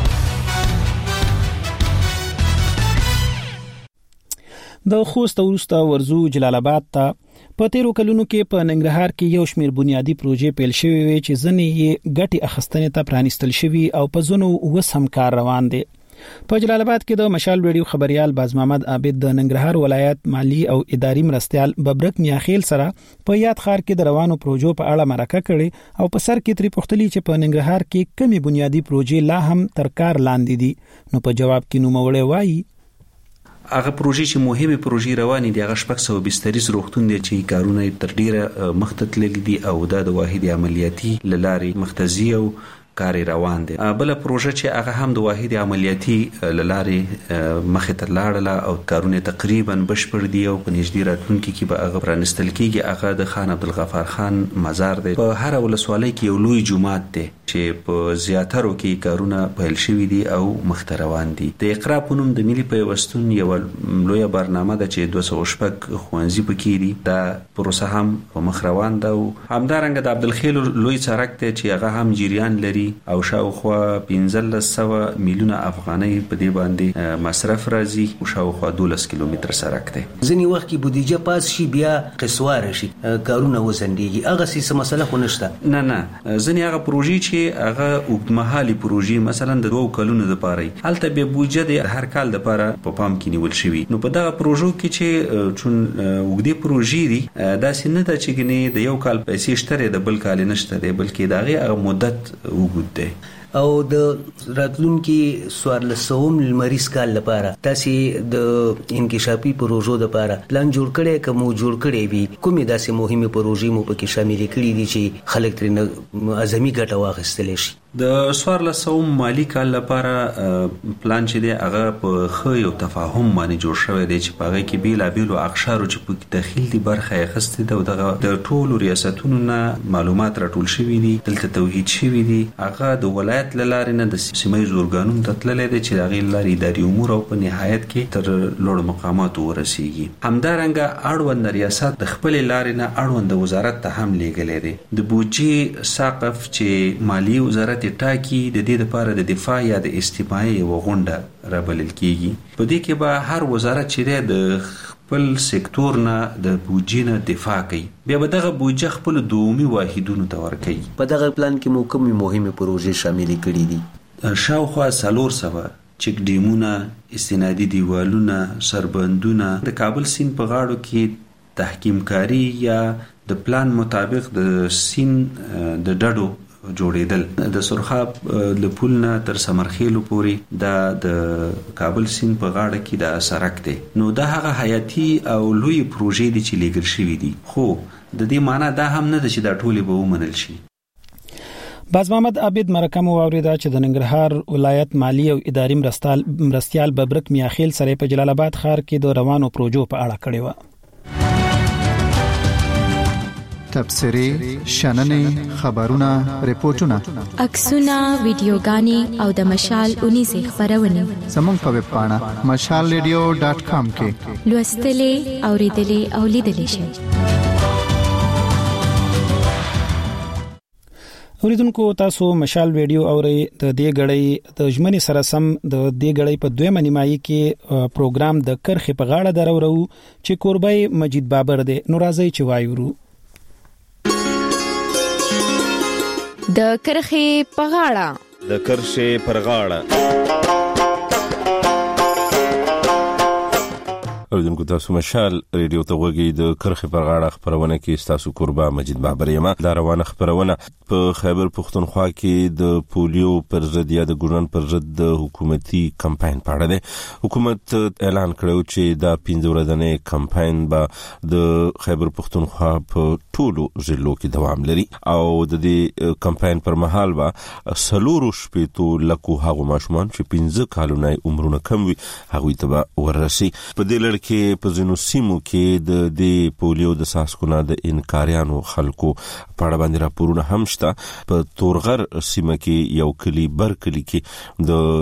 د خوست ورسته ورزو جلال آباد ته په تیرو کلونو کې په ننګرهار کې یو شمېر بنیادی پروژې پیل شوې وي چې ځنې یې ګټې اخیستنې ته پرانیستل شوي او په ځینو اوس هم کار روان دی. په جلال آباد کې د مشال ویډیو خبريال باز محمد عابد د ننګرهار ولایت مالی او اداري مرستيال ببرک میاخیل سره په یاد خار کې د روانو پروژو په اړه مرکه کړي او په سر کې تری پختلی چې په ننګرهار کې کمی بنیادی پروژې لا هم تر کار لاندې دي. نو په جواب کې نو مولې وایي هغه پروژې چې مهمه پروژې روانې دي هغه شپږ سوه بستریز روغتون دي چې کارونه تر ډیره مخته تللي دي او د واحد عملیاتي لارې مختزي او کاری روان دي. بل پروژه چې هغه هم د واحد عملیاتي لارې مخه ته لاړه او کارونه تقریبا بشپړ دي او په نږدې راتلونکي کې به هغه پرانستل کیږي. هغه د خان عبدالغفار خان مزار دی. په هر ولسوالۍ کې یو لوی جومات دی چې په زیاترو کې کارونه پیل شوي دي او مخته روان دي. د اقرا په نوم د ملي پیوستون یو لوی برنامه ده چې دوه سوه شپږ ښوونځي پکې دي. دا پروسه هم په مخ روان ده او همدارنګه د عبدالخیل لوی څرک دی چې هغه هم جریان لري او شاوخوا پنځلس سوه میلیونه افغانۍ په دې باندې مصرف راځي او شاوخوا دولس کیلومتر سړک دی. ځینې وخت کې بودیجه پاس شي بیا قصوار شي کارونه وزندېږي. هغه څه مسله خو نشته. نه نه ځینې هغه پروژې چې هغه اوږدمهالي پروژې مثلا د دوه کلونو لپاره هلته به بودیجه د هر کال لپاره په پام کې نیول شوی. نو په دغه پروژو کې چې چون اوږدې پروژې دي داسې نه ده چې ګنې د یو کال پیسې شته د بل کال نشته دی بلکې د هغې مدت وګود دی. او د راتلونکي څوارلسم لمریز کال لپاره تاسو د انکشافي پروژو لپاره پلان جوړ کړی کوم جوړ کړی وي کومې داسې مهمه پروژې مو پکې شامل کړي دي چې خلک ترې اعظمي ګټه واخیستلی شي؟ د څوارلسم مالی کال لپاره پلان چې دی هغه په ښه یو تفاهم باندې جوړ شوی دی چې په هغې کې بېلابېلو اقشارو چې پکې دخیل دي برخه یې اخیستې ده او دغه د ټولو ریاستونو نه معلومات راټول شوي دي دلته توحید شوي دي. هغه د ولایت له لارې نه د سیمه ییزو ارګانونو ته تللی دی چې د هغې له لارې اداري امور او په نهایت کې تر لوړو مقاماتو ورسیږي. همدارنګه اړوند ریاست د خپلې لارې نه اړوند وزارت ته هم لیږلی دی. د بودجې سقف چې مالی وزارت ټاکي د دې لپاره د دفاع یا د استماعي یوه غونډه رابلل کیږي. په دې کې به هر وزارت چې دی د خپل سکتور نه د بودجې نه دفاع کوي بیا به دغه بودجه خپل دومي واحدونو ته ورکوي. په دغه پلان کې مو کومې مهمې پروژې شاملې کړي دي؟ شاوخوا څلور سوه چک ډیمونه، استنادي دیوالونه، سربندونه، د کابل سیند په غاړو کې تحکیم کاری یا د پلان مطابق د سیند د ډډو جوړېدل. د سرخاب له پل نه تر سمرخیلو پورې دا د کابل سیند په غاړه کې دا سړک دی. نو دا هغه حیاتي او لوی پروژې دي چې لیږل شوي دي خو د دې معنا دا هم نه ده چې دا ټولې به ومنل شي. باز محمد عابد مرکه مو واوریده چې د ننګرهار ولایت مالی او اداري مرستيال ببرک میاخیل سره په جلال آباد ښار کې د روانو پروژو په اړه کړی و. تبصرې، شننې، خبرونه، ریپورتونه، عکسونه، ویډیوګانې او د مشال اونیزه خبرونه زموږ په ویب پاڼه مشال ریډیو ډاټ کام کې لوستلې، اوریدلې او لیدلې شئ. اوریدونکو تاسو مشال ویډیو اورئ. د دې غړې د ژمنې سره سم د دې غړې په دویمه نیمایي کې پروګرام د کرخې په غاړه درورو چې کوربای مجید بابر دی. نو راځي چې وایو د کرخې په غاړه. د کرخې پر غاړه اوریدونکو تاسو مشال ریډیو ته وګورئ د کرخه پر غاړه خبرونه کې تاسو قربا مجید بابر یم دا روانه خبرونه په خیبر پختونخوا کې د پولیو پر ضد یا د ګورن پر ضد د حکومتي کمپاین په اړه ده حکومت اعلان کړو چې دا پنځه ورځې کمپاین به د خیبر پختونخوا په ټولو ضلعو کې دوام لري او د دې کمپاین پر مهال به سلور شپېتو لکو هغه ماشومان چې پنځه کالونه عمرونه کم وي هغه ته ورسي په دې لړ کې په ځینو سیمو کې د دې پولیو د ساسکونه د انکاریانو خلکو په اړه باندې راپورونه هم شته په تورغر سیمه کې یو کلی برکلی کې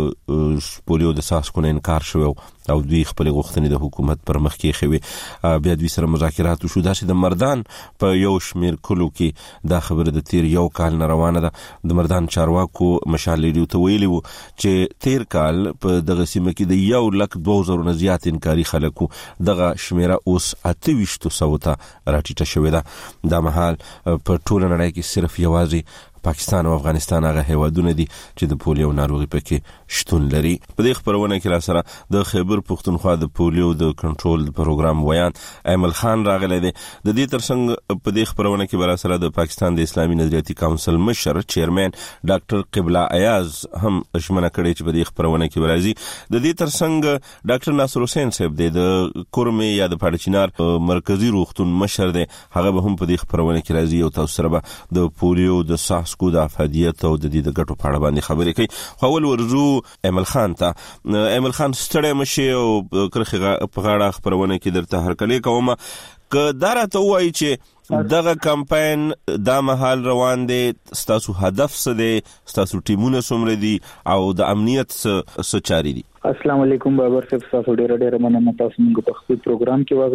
د پولیو د ساسکونه انکار شوی او دوی خپل غوښتنې د حکومت پر مخ کې خوي بیا دوی سره مذاکرات وشو داسې د مردان په یو شمیر کلو کې دا خبره د تیر یو کال نه روانه ده د مردان چارواکو مشال ریډیو ته ویلي وو چې تیر کال په دغه سیمه کې د یو لک دوه زره نه زیات انکاري خلکو دغه شمیره اوس اته ویشت سو ته راټیټه شوې ده دا مهال په ټوله نړۍ کې صرف یوازې پاکستان او افغانستان هغه هیوادونه دي چې د پولیو ناروغي پکې شتون لري په دې خبرونه کې را سره د خیبر پختونخوا د پولیو د کنټرول پروګرام ویان ایمل خان راغلی دی د دې ترڅنګ په دې خبرونه کې بر سره د پاکستان د اسلامي نظریاتي کونسل مشر چیرمن ډاکټر قبله ایاز هم اشمنه کړي چې په دې خبرونه کې برازي د دې ترڅنګ ډاکټر ناصر حسین صاحب د کورمه یا د پاړچینار مرکزی روغتون مشر دی هغه به هم په دې خبرونه کې راځي او تاسو سره د پولیو د ساس کو د افادیت او د دې د ګټو په اړه باندې خبرې کوي خو اول ورزو ایمل خان ته ایمل خان ستړی مشي او کرخه په غاړه خبرونه کې درته هرکلی کوم که دا راته وایي چې دغه کمپاین دا مهال روان دی ستاسو هدف څه دی ستاسو ټیمونه څومره دي او د امنیت څه چاري دي السلام علیکم بابر صاحب تاسو ډیر ډیر مننه تاسو موږ په خپل پروګرام کې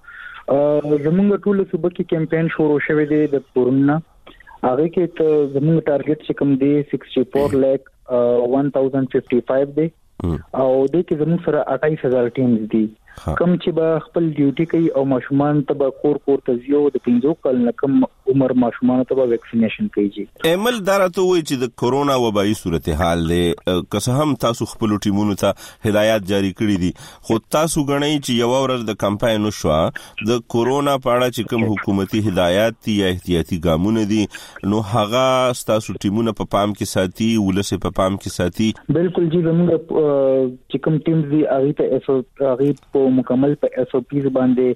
واغستو زموږ ټول صوبه کې کمپاین شروع شوی دی د کورونا هغه کې ته زموږ ټارګټ چې کوم دی چهارسد لک ایک هزار پنځه دی او د کې زموږ سره اٹھائیس ہزار ټیمز دي کم چې به خپل ډیوټي کوي او ماشومان ته به کور کور ته زیو د پنځو کال نه کم عمر ماشومان ته به ویکسینیشن کوي ایمل دارته وایي چې د کورونا وبایي صورتحال له که هم تاسو خپل ټیمونو ته هدایت جاری کړی دي خو تاسو غنئ چې یو ورځ د کمپاین وشو د کورونا په اړه چې کوم حکومتي هدایت دي یا احتیاطي ګامونه دي نو هغه تاسو ټیمونه په پام کې ساتي ولسه په پام کې ساتي بالکل جی زموږ چې کوم ټیمز دي هغه ته ایسو هغه مکمل په ایس او پیز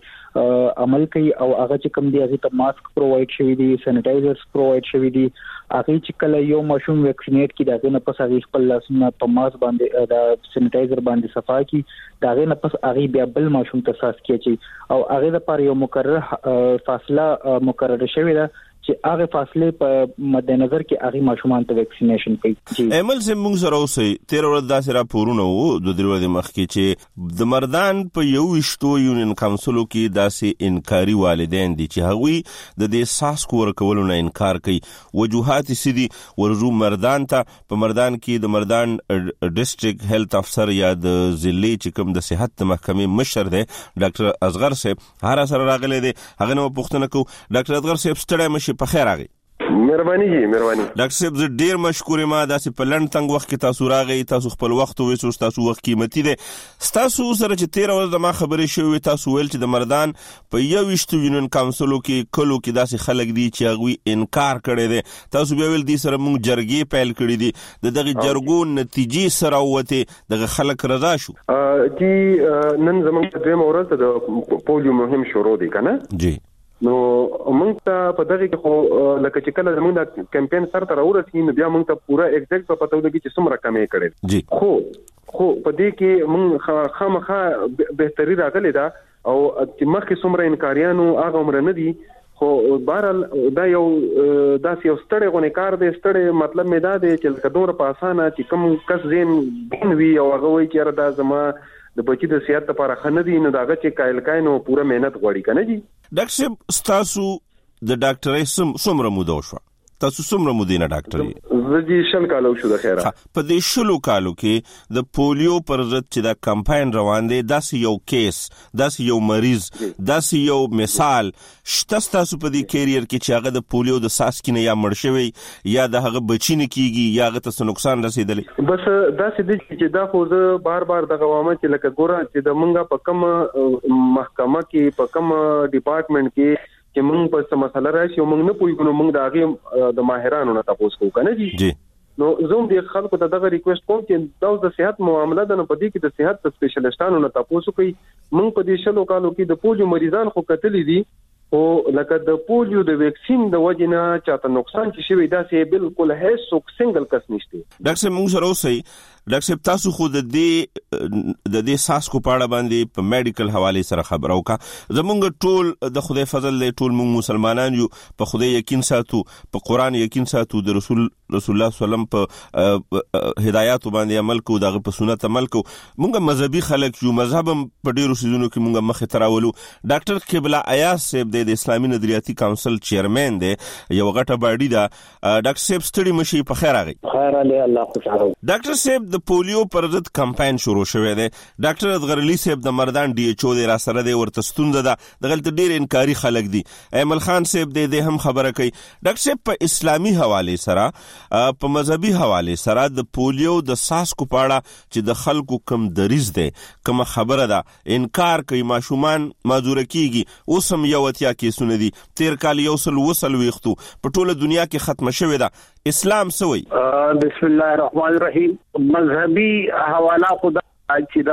باندې عمل کوي او هغه چې کوم دی هغه ته ماسک پرووایډ شوی دي سینیټایزرز پرووایډ شوی دي هغه چې کله یو ماشوم ویکسینیټ کی داغه نه پس هغه خپل لاسونه په ماسک باندې د سینیټایزر باندې صفا کی داغه نه پس هغه بیا بل ماشوم ته ساس کیږي او هغه لپاره یو مقرره فاصله مقرره شوی ده چې هغه فاصله په مد نظر کې هغه ماشومان ته ویکسینیشن کوي ایمل سم موږ سره اوسې تیر ورځ داسې راپورونه وو د درو د مخ کې چې د مردان په یو وشتو یونین کونسلو کې داسې انکاري والدین دي چې هغوی د دې ساس کور کولو نه انکار کوي وجوهات سدي ورزو مردان ته په مردان کې د مردان ډیسټریکټ هیلث افسر یا د ضلع چې کوم د صحت محکمې مشر دی ډاکټر اصغر صاحب هر سره راغلی دی هغه نو پوښتنه کو ډاکټر اصغر صاحب ستړی مشه په خیر راغی مهرباني جی مهرباني ډاکټر صاحب زه ډیر مشکور یم داسې په لند تنګ وخت کې تاسو راغی تاسو خپل وخت وېسو تاسو وخت قیمتي دی تاسو سره چې تیر ورځ د ما خبرې شوې تاسو ویل چې د مردان په یو وشتو یونین کونسلو کې کلو کې داسې خلک دي چې هغه انکار کړي دي تاسو بیا ویل دي سره موږ جرګې پیل کړې دي د دغه جرګو نتیجې سره وته دغه خلک رضا شو جی نن زموږ د مورز د پولیو مهم شروع دي کنه جی نو موږ ته په دغه کې خو لکه چې کله زموږ د کمپاین سره تر اورسي نو بیا موږ ته پورا ایگزیکټ په پته ولګي چې څومره کمې کړي جی خو خو په دې کې موږ خامخا بهتري راغلي دا او چې مخکې څومره انکاریانو هغه عمر نه دي خو بهرال دا یو داسې یو ستړی غونې کار دی ستړی مطلب مې دا دی چې لکه دومره په اسانه چې کوم کس زین بین وي او هغه وایي چې دا زما د بچی د صحت لپاره خنه دي نو داغه چې کایل کاینو پوره مهنت غوړي کنه جی ډاکټر صاحب تاسو د ډاکټرۍ سم څومره موده وشو تاسو څومره موده نه ډاکټرۍ زجی شل کالو شو د خیره په دې شلو کالو کې د پولیو پر ضد چې دا کمپاین روان دی داسې یو کیس داسې یو مریض داسې یو مثال شته تاسو په دې کیریئر کې چې هغه د پولیو د ساسکینه یا مړ شوی یا د هغه بچی نه کیږي یا هغه ته نقصان رسیدلی بس داسې دی چې دا خو زه بار بار د غوامه چې لکه ګوره چې د منګه په کوم محکمه کې په کوم ډپارټمنټ کې چې موږ په څه مسله راشي موږ نه پوهیږو موږ د هغه د ماهرانو نه تاسو کو کنه جی نو زوم دې خلکو ته دغه ریکوست کوم چې دا د صحت معاملې د نه پدې کې د صحت د سپیشلیستانو نه تاسو کوي موږ په دې شلو کالو کې د پولیو مریضان خو کتلې دي او لکه د پولیو د ویکسین د وجنه چاته نقصان چې شوی دا سه بالکل هیڅ سنگل کس نشته ډاکټر صاحب موږ سره اوسئ ډاکټر صاحب تاسو خو د دې د دې ساس کو پاړه باندې په میډیکل حواله سره خبرو کا زمونږ ټول د خدای فضل له ټول موږ مسلمانان یو په خدای یقین ساتو په قران یقین ساتو د رسول رسول الله صلی الله علیه وسلم په هدایت باندې عمل کو دغه په سنت عمل کو موږ مذهبي خلک یو مذهب په ډیرو سيزونو کې موږ مخه تراولو ډاکټر قبله ایاز صاحب د اسلامي نظریاتي کونسل چیرمن دی یو غټه باډي دا ډاکټر صاحب ستړي مشي په خیر راغی خیر علي الله خوشاله ډاکټر صاحب د پولیو پر ضد کمپاین شروع شوه دی ډاکټر اصغر علي صاحب د مردان ډي ایچ او د را سره دی ورته ستونزه ده دغه ډیر انکاری خلک دي ایمل خان صاحب د دې هم خبره کوي ډاکټر صاحب په اسلامي حواله سره په مذهبي حواله سره د پولیو د ساس کو پاړه چې د خلکو کم دریز دی کوم خبره ده انکار کوي ماشومان معذور کیږي اوس هم یو اتیا کیسونه دي تیر کال یو سل وسل ویختو په ټوله دنیا کې ختم شوه ده اسلام سوی بسم الله الرحمن الرحیم مذهبي حواله خدا چې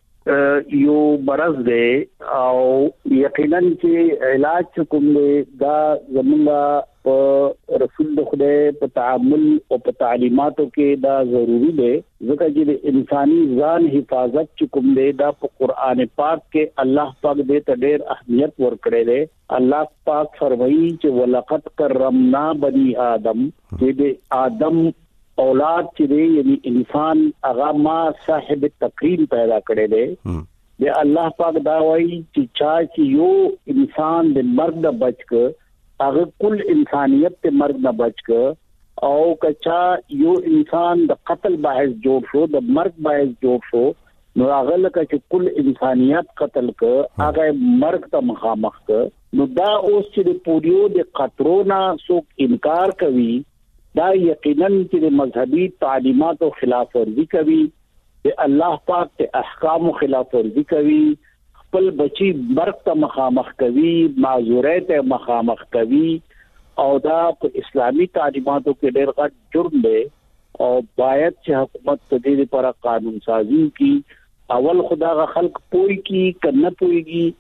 دا یو برز دی او یقینا چې علاج کوم دی دا زمونږه په رسول خدای په تعامل او په تعلیماتو کې دا ضروری دی ځکه چې انساني ځان حفاظت چې کوم دی دا په قران پاک کې الله پاک دې ته ډېر اهمیت ورکړی دی الله پاک فرمایي چې ولقد کرمنا بني آدم چې د آدم اولاد چې دی یعنی انسان هغه ما صاحب تکریم پیدا کړی دی د الله پاک دا وایي چې چا چې یو انسان د مرګ نه بچ ک هغه کل انسانیت ته مرګ نه بچ ک او کچا یو انسان د قتل باعث جوړ شو د مرګ باعث جوړ شو نو هغه لکه چې کل انسانیت قتل ک هغه مرګ ته مخامخ ک نو دا اوس چې د پولیو د خطرونو څوک انکار کوي دا یقینا چې د مذهبي تعلیماتو خلاف ورزي کوي د الله پاک ته احکام خلاف ورزي کوي خپل بچي مرګ ته مخامخ کوي معذورات ته مخامخ کوي او دا په اسلامي تعلیماتو کې ډېر غټ جرم دی او باید چې حکومت په دې لپاره قانون سازي کی اول خدا غ خلق پوي کی کنه پويږي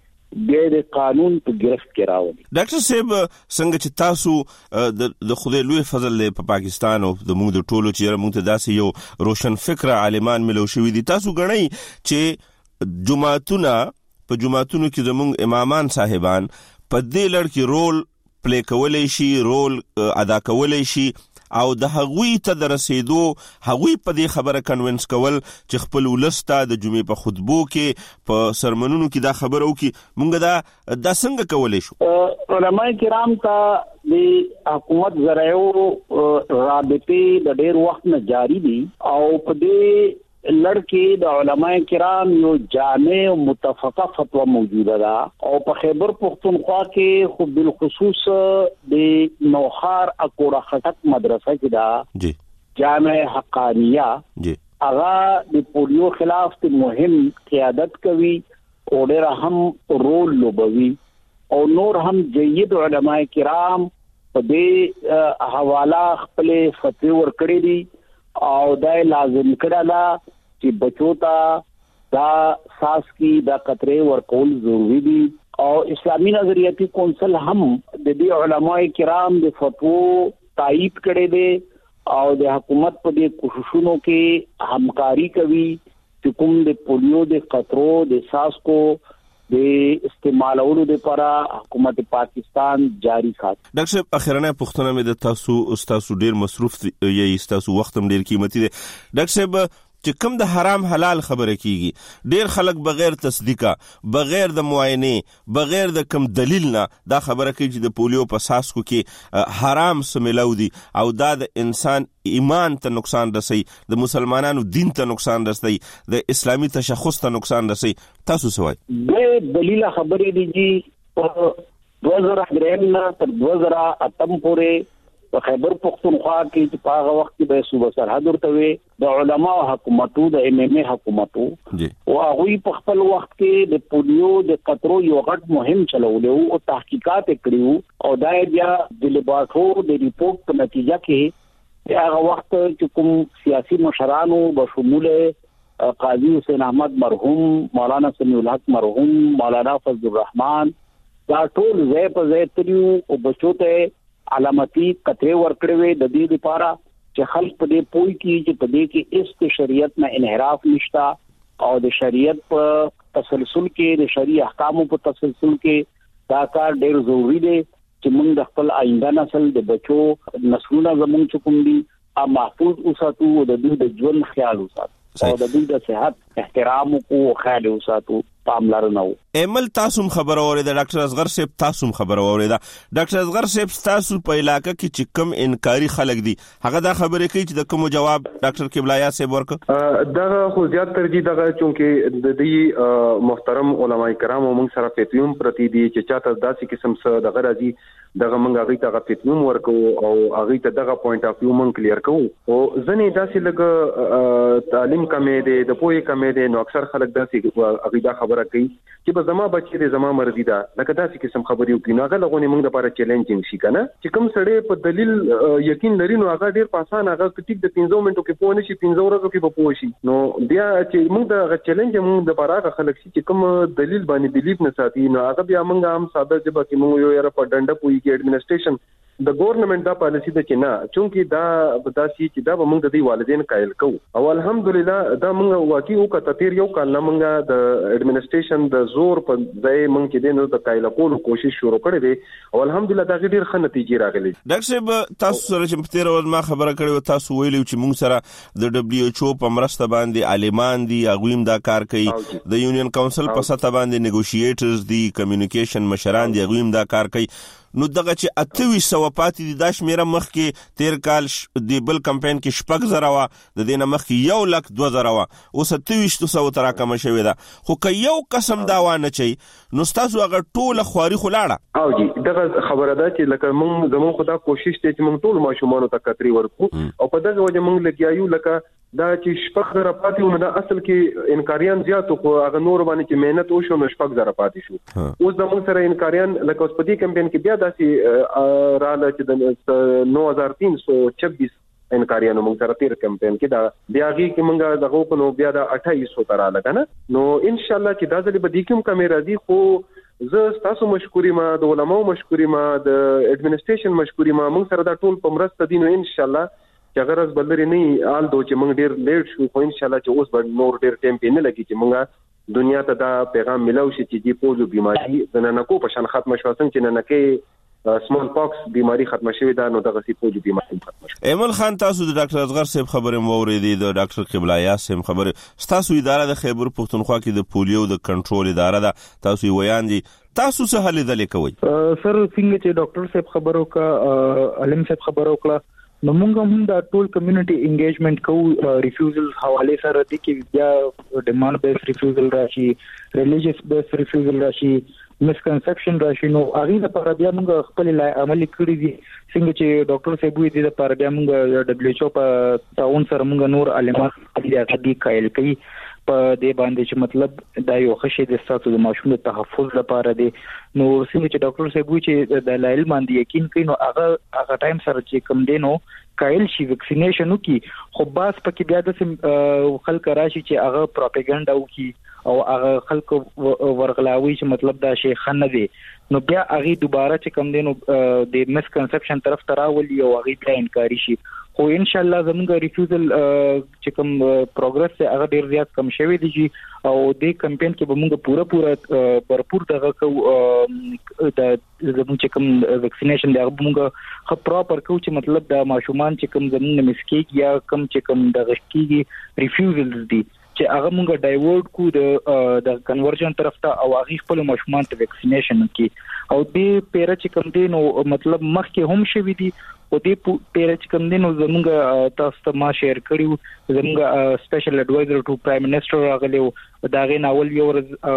د قانون په گرفت کې راوړي ډاکټر صاحب څنګه چې تاسو د خدای لوی فضل له په پاکستان او د موږ د ټولو چې موږ ته داسې یو روشن فکر عالمان ملو شوی دي تاسو غنئ چې جمعهتونه په جمعهتونو کې زموږ امامان صاحبان په دې لړ کې رول پلی کولای شي رول ادا کولای شي او د هغوی ته درسېدو هغوی په دې خبره کنوینس کول چې خپل ولسته د جمعې په خطبو کې په سرمنونو کې دا خبره وکي مونږ دا د څنګه کولای شو علماء کرام ته د حکومت زرایو رابطه د ډېر وخت نه جاری دي او په دې لړکې د علماء کرام یو جامع او متفقه فتوا موجوده ده او په خیبر پختونخوا کې خو بالخصوص د نوخار اکوړه خټک مدرسه کې ده جی جامع حقانیه جی هغه د پولیو خلاف د مهم قیادت کوي او ډېر هم رول لوبوي او نور هم جید علماء کرام په دې حواله خپل فتوی ورکړي دي او دا لازم کړه چې بچو ته دا ساس کی دا قطره ورکول ضروری دي او اسلامي نظریاتي کونسل هم د دې علماء کرام د فتوا تایید کړي دي او د حکومت په دې کوششونو کې همکاري کوي چې کوم د پولیو د قطرو د ساس کو د استعمالولو لپاره حکومت پاکستان جاری سات. ډاکټر صاحب اخرنه پښتنه مې د تاسو استاد ډیر مصروف یې تاسو وخت هم ډیر قیمتي دی. ډاکټر صاحب چې کوم د حرام حلال خبره کیږي ډیر خلک بغیر تصدیقه بغیر د معاینه بغیر د کوم دلیل نه دا خبره کوي چې د پولیو په ساسکو کې حرام سملو دي او دا د انسان ایمان ته نقصان رسي د مسلمانانو دین ته نقصان رسي د اسلامي تشخص ته نقصان رسي تاسو سوای د دلیل خبرې دي چې دو هزار درې نه تر دو هزار اتم پورې په خیبر پختونخوا کې چې په هغه وخت کې به صوبه سرحد ورته وي د علماء حکومتو د ام ام ای حکومتو او هغه په خپل وخت کې د پولیو د قطرو یو غټ مهم چلولو او تحقیقات کړیو او دا بیا د لیبارټور د ریپورت په نتیجه کې هغه وخت چې کوم سیاسي مشرانو بشموله قاضي حسین احمد مرحوم مولانا سمیع الحق مرحوم مولانا فضل الرحمن دا ټول زې په زې تریو او بچو ته علامتي قطرې ورکړې وې د دې لپاره چې خلک په دې پوي کې چې په دې کې اس شریعت نه انحراف نشتا او د شریعت په تسلسل کې د شریعه احکامو په تسلسل کې دا کار ډېر ضروری دی چې موږ د خپل آینده نسل د بچو نسلونه زموږ چکم دي ا محفوظ اوساتو او د دوی د ژوند خیال اوساتو او د دوی د صحت احترام او خیال اوساتو پاملرنه و ایمل تاسو خبر اورید ډاکټر اصغر صاحب تاسو خبر اورید ډاکټر اصغر صاحب تاسو په علاقې کې چې کم انکاری خلک دي هغه دا خبره کوي چې د کوم جواب ډاکټر قبلایا صاحب ورک دا خو زیات ترجیح دغه چونکه د دې محترم علما کرام موږ سره فتویم پرتی دي چې چاته داسې قسم څه دغه راځي دغه موږ هغه ته فتویم ورکو او هغه ته دغه پوینټ اف ویو موږ کلیر کوو او ځنې داسې لګ تعلیم کمې دي د پوهې کمې دي نو اکثر خلک داسې هغه دا خبره کوي چې به زما بچی دې زما مرضی ده لکه داسې قسم خبرې وکړي نو هغه لغونی موږ لپاره چیلنجینګ شي کنه چې کوم سړی په دلیل یقین لري نو هغه ډیر په اسانه هغه ټیک د پنځو منټو کې پوه نشي پنځو ورځو کې به پوه شي نو بیا چې موږ د چیلنج موږ د لپاره خلک چې کوم دلیل باندې بلیف نه ساتي نو هغه بیا موږ هم ساده جبه کې موږ یو یاره په ډنډه پوي کې ایڈمنسټریشن د ګورنمنت دا پالیسی ده چې نه چونکی دا داسي چې دا به موږ د دې والدین قائل کوو او الحمدلله دا موږ واقعي او کته تیر یو کال موږ د ایڈمنسټریشن د زور په ځای موږ کې د نو د قائل کولو کوشش شروع کړې دي او الحمدلله دا ډېر ښه نتیجې راغلي ډاکټر صاحب تاسو سره چې په تیر ورځ ما خبره کړې تاسو ویلو چې موږ سره د دبليو ایچ او په مرسته باندې عالمان دي اغویم دا کار کوي د یونین کونسل په سطح باندې نیګوشیټرز دي کمیونیکیشن مشران دي اغویم دا کار کوي نو دغه چې اتوي سو پاتې دي د شمیره مخ کې تیر کال دی بل کمپاین کې شپږ زره وا د دینه مخ کې یو لک دو زره وا او ستويش سو تراکم شوی دا خو که یو قسم دا وانه چي نو تاسو هغه ټوله خواري خلاړه او جی دغه خبره ده چې لکه موږ زموږ خدا کوشش ته چې موږ ټول ماشومان ته کتري ورکو او په دغه وجه موږ لګیایو لکه دا چې شپږ زره پاتې ونه اصل کې انکاریان زیاتو خو هغه نور باندې چې مهنت وشو نو شپږ زره پاتې شو اوس زموږ سره انکاریان لکه اوس په دې کمپاین کې بیا داسې رااله چې د نو هزار تین سو چوبیس انکاریانو موږ سره تیر کمپاین کې دا بیاږي کې موږ دغه په نو بیا د اٹھائیس سو تر رااله کنه نو ان شاء الله چې دا ځلې به دې کوم کیمرا دي خو زه تاسو مشکوري ما د علماو مشکوري ما د ایڈمنسټریشن مشکوري ما موږ سره دا ټول په مرسته دي نو ان شاء الله چې اگر از بلری نه آل دو چې موږ ډیر لیټ شو خو ان شاء الله چې اوس به نور ډیر ټیم پې نه لګي چې موږ دنیا ته دا پیغام ملو شي چې دی پوزو بیماری د ننکو په شان ختم شو څنګه چې ننکې سمول پاکس بیماری ختم شوی دا نو دغه سی پوزو بیماری ختم شو ایمل خان تاسو د ډاکټر اصغر صاحب خبره موریدي د ډاکټر قبلایا صاحب خبره تاسو اداره د خیبر پختونخوا کې د پولیو د کنټرول اداره ده تاسو ویان دي تاسو څه حل دلې کوي سر څنګه چې ډاکټر صاحب خبرو کا علم صاحب خبرو کړه نو موږ هم دا ټول کمیونټي انګیجمنٹ کوو ریفیوزل حواله سره دي کې بیا ډیماند بیس ریفیوزل راشي ریلیجیس بیس ریفیوزل راشي مسکنسپشن راشي نو هغه لپاره بیا موږ خپل عملي کړی دي څنګه چې ډاکټر صاحب وی دي لپاره بیا موږ دبليو ایچ او په تعاون سره موږ نور علماء دي قائل کوي په دې باندې چې مطلب دا یو خشه د ستاسو د ماشوم د تحفظ لپاره دی نو څنګه چې ډاکټر صاحب وی چې د لایل باندې یقین کوي نو هغه هغه ټایم سره چې کم دی نو کایل شي ویکسینیشن وکي خو باس پکې بیا د خلک راشي چې هغه پروپاګاندا وکي او هغه خلک ورغلاوي چې مطلب دا شی خنه دی نو بیا هغه دوباره چې کم دی نو د مسکنسپشن طرف تراولي او هغه بیا انکاری شي خو ان شاء الله زموږ ریفیوزل چې کوم پروګرس هغه ډیر زیات کم شوی دی او د کمپاین کې به موږ پورا پورا برپور دغه کو د زموږ چې کوم ویکسینیشن دی هغه موږ خ پراپر کو چې مطلب د ماشومان چې کوم زموږ مسکیک یا کم چې کوم دغه کیږي ریفیوزلز دي چې هغه موږ ډایورټ کو د د کنورژن طرف ته او هغه خپل ماشومان ته ویکسینیشن کی او دې پیره چې کوم دی نو مطلب مخکې هم شوی دی او دې پیره چې کوم دی نو زموږ تاسو ته ما شیر کړیو زموږ سپیشل اډوایزر ټو پرایم منسٹر راغلی دا غي ناول یو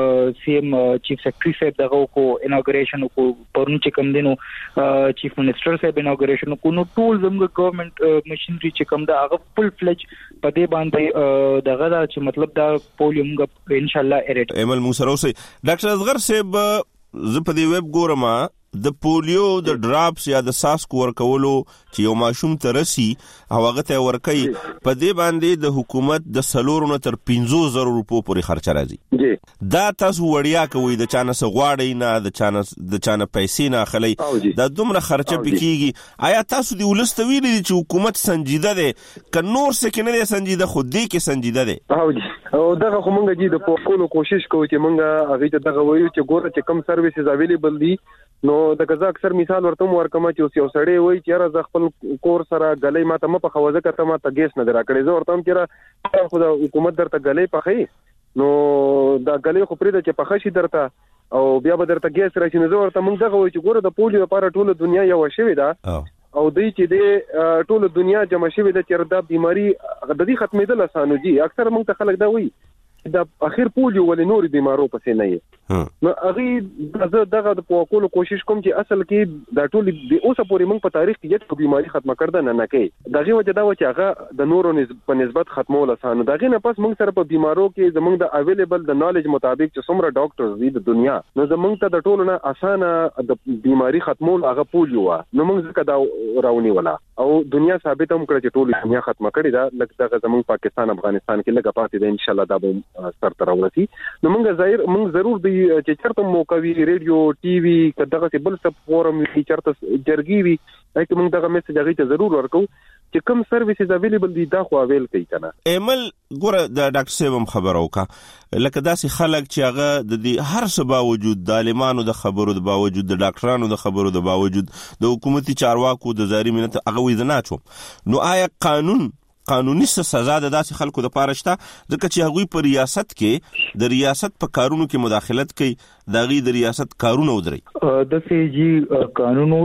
سی ایم چیف سیکریټری صاحب دغه کو اناګوریشن کو پرون چې کوم دی نو چیف منسٹر صاحب اناګوریشن کو نو ټول زموږ ګورنمنت مشینری چې کوم دا هغه فل فلج په دې باندې دغه دا چې مطلب دا پولیو موږ ان شاء الله اریټ ایمل موسروسی ډاکټر اصغر صاحب زه په دې ویب ګورم د پولیو د ډراپس یا د ساسک ورکولو چې یو ماشوم ته رسی او هغه ته ورکي په دې باندې د حکومت د سلورونو تر پنځه زره روپو پورې خرچ راځي دا تاسو وړیا کوي د چانه سغواړی نه د چانه د چانه پیسې نه خلی دا دومره خرچه پکېږي آیا تاسو دی ولستوي دي چې حکومت سنجیده ده ک نور څه کې نه سنجیده خو دې کې سنجیده ده او جی او دغه خو مونږ جی د پوکولو کوشش کوو چې مونږ هغه ته دغه وایو چې ګوره چې کم سرویسز اویلیبل دي نو د غزا اکثر مثال ورته ورکمه چې یو سړی وای چې را ز خپل کور سره غلې ماته م په خوازه کته ماته ګیس نه دراکړې زه ورته چې را خو د حکومت درته غلې پخې نو دا غلې خو پرې د چې پخې شي درته او بیا به درته ګیس راشي نو زه ورته مونږ دغه وای چې ګوره د پولیو لپاره ټوله دنیا یو شوی ده او دوی چې د ټوله دنیا جمع شوی ده چې دا بیماری د دې ختمېدل اسانه دي اکثر مونږ ته خلک دا وایي دا اخر پولیو ولې نور بیمارو پسې نه یې نو هغه زه دغه د پوکولو کوشش کوم چې اصل کې دا ټول د اوسه پورې موږ په تاریخ کې یو بیماری ختمه کړل نه نه کوي دغه وجه دا و چې هغه د نورو په نسبت ختمول اسانه دغه نه پس موږ سره په بیمارو کې زموږ د اویلیبل د نالج مطابق چې څومره ډاکټرز دي د دنیا نو زموږ ته د ټولو نه اسانه د بیماری ختمول هغه پولیو نو موږ ځکه دا راونی ولا او دنیا ثابت هم کړ چې ټول دنیا ختمه کړې ده لکه دغه زموږ پاکستان افغانستان کې لګا پاتې ده ان شاء الله دا به سر تر ورسي نو موږ ظاهر موږ ضرور دی چې چرته موقوي ریډیو ټي وي کداغه څه بل څه فورم وي چرته جرګي وي اته موږ دغه میسج هغه ته ضرور ورکو چې کوم سرویسز اویلیبل دي دا خو اویل کوي کنه ایمل ګوره د ډاکټر صاحب خبرو کا لکه داسې خلک چې هغه د دې هر څه باوجود د عالمانو د خبرو د باوجود د ډاکټرانو د خبرو د باوجود د حکومتي چارواکو د زاري منت هغه وې نه چوم نو آیا قانون قانوني سزا د داسې خلکو د پاره شته ځکه چې هغوی په ریاست کې د ریاست په کارونو کې مداخلت کوي دغه د ریاست کارونه ودري د سی جی قانونو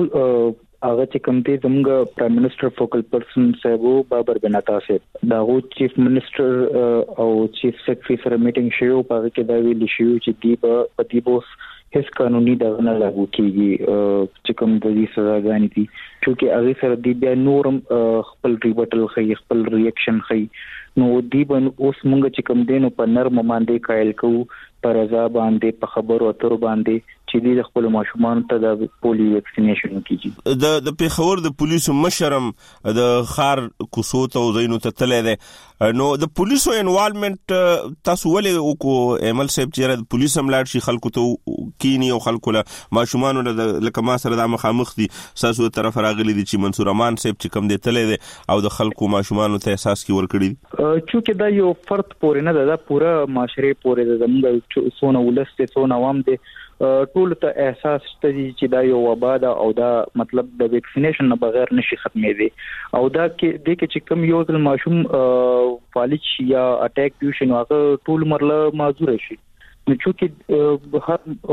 هغه چې کوم دی زموږ پرایم منسٹر فوکل پرسن صاحب بابر بن عطا صاحب داغو چیف منسٹر او چیف سیکریټری سره میټینګ شوی په هغه کې دا ویل شوی چې دی په پدیبوس هیڅ قانوني دغه نه لاګو کیږي چې کوم د دې سزاګانې دي چې هغه سره دی بیا نورم خپل ریبټل خي خپل ریاکشن خي نو دی بن اوس مونږ چې کوم دینو په نرم باندې قائل کوو پر رضا باندې په خبرو اترو باندې چې د خپل ماشومان ته د پولیو ویکسینیشن کیږي د د پیښور د پولیسو مشرم د خار کوسو ته زینو ته تللی دی نو د پولیسو انوالومنت تاسو ولې وکړو ایمل صاحب چې د پولیس هم لاړ شي خلکو ته کینی او خلکو له ماشومان لکه ما سره د مخامخ دي تاسو طرف راغلي دي چې منصور امان صاحب چې کم دی تللی دی او د خلکو ماشومان ته احساس کی ورکړي چې دا یو فرد پورې نه ده پورا معاشره پورې ده زموږ سونه ولسته سونه عوام دي ټول ته احساس ته چې دا یو وبا ده او دا مطلب د ویکسینیشن نه بغیر نشي ختمېږي او دا کې د کې چې کوم یو ځل ماشوم فالج یا اٹیک پیوشن واغه ټول مرله معذور شي نو چې هر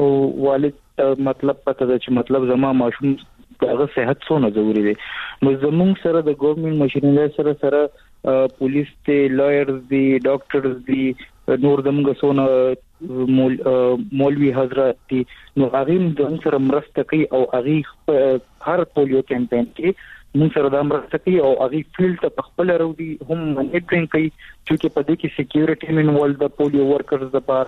والد مطلب پته ده چې مطلب زما ماشوم دغه صحت څونه ضروری دی نو زموږ سره د ګورنمنت مشینری سره سره پولیس ته لایرز دي ډاکټرز دي نور دمګه سونه مول مولوی حضرات دي نو هغه د سره مرسته کوي او هغه هر پولیو کمپاین کې موږ سره د مرسته کوي او هغه فیلډ ته خپل راوړي هم مانیټرینګ کوي چې په دې کې سکیورټي منول د پولیو ورکرز د بار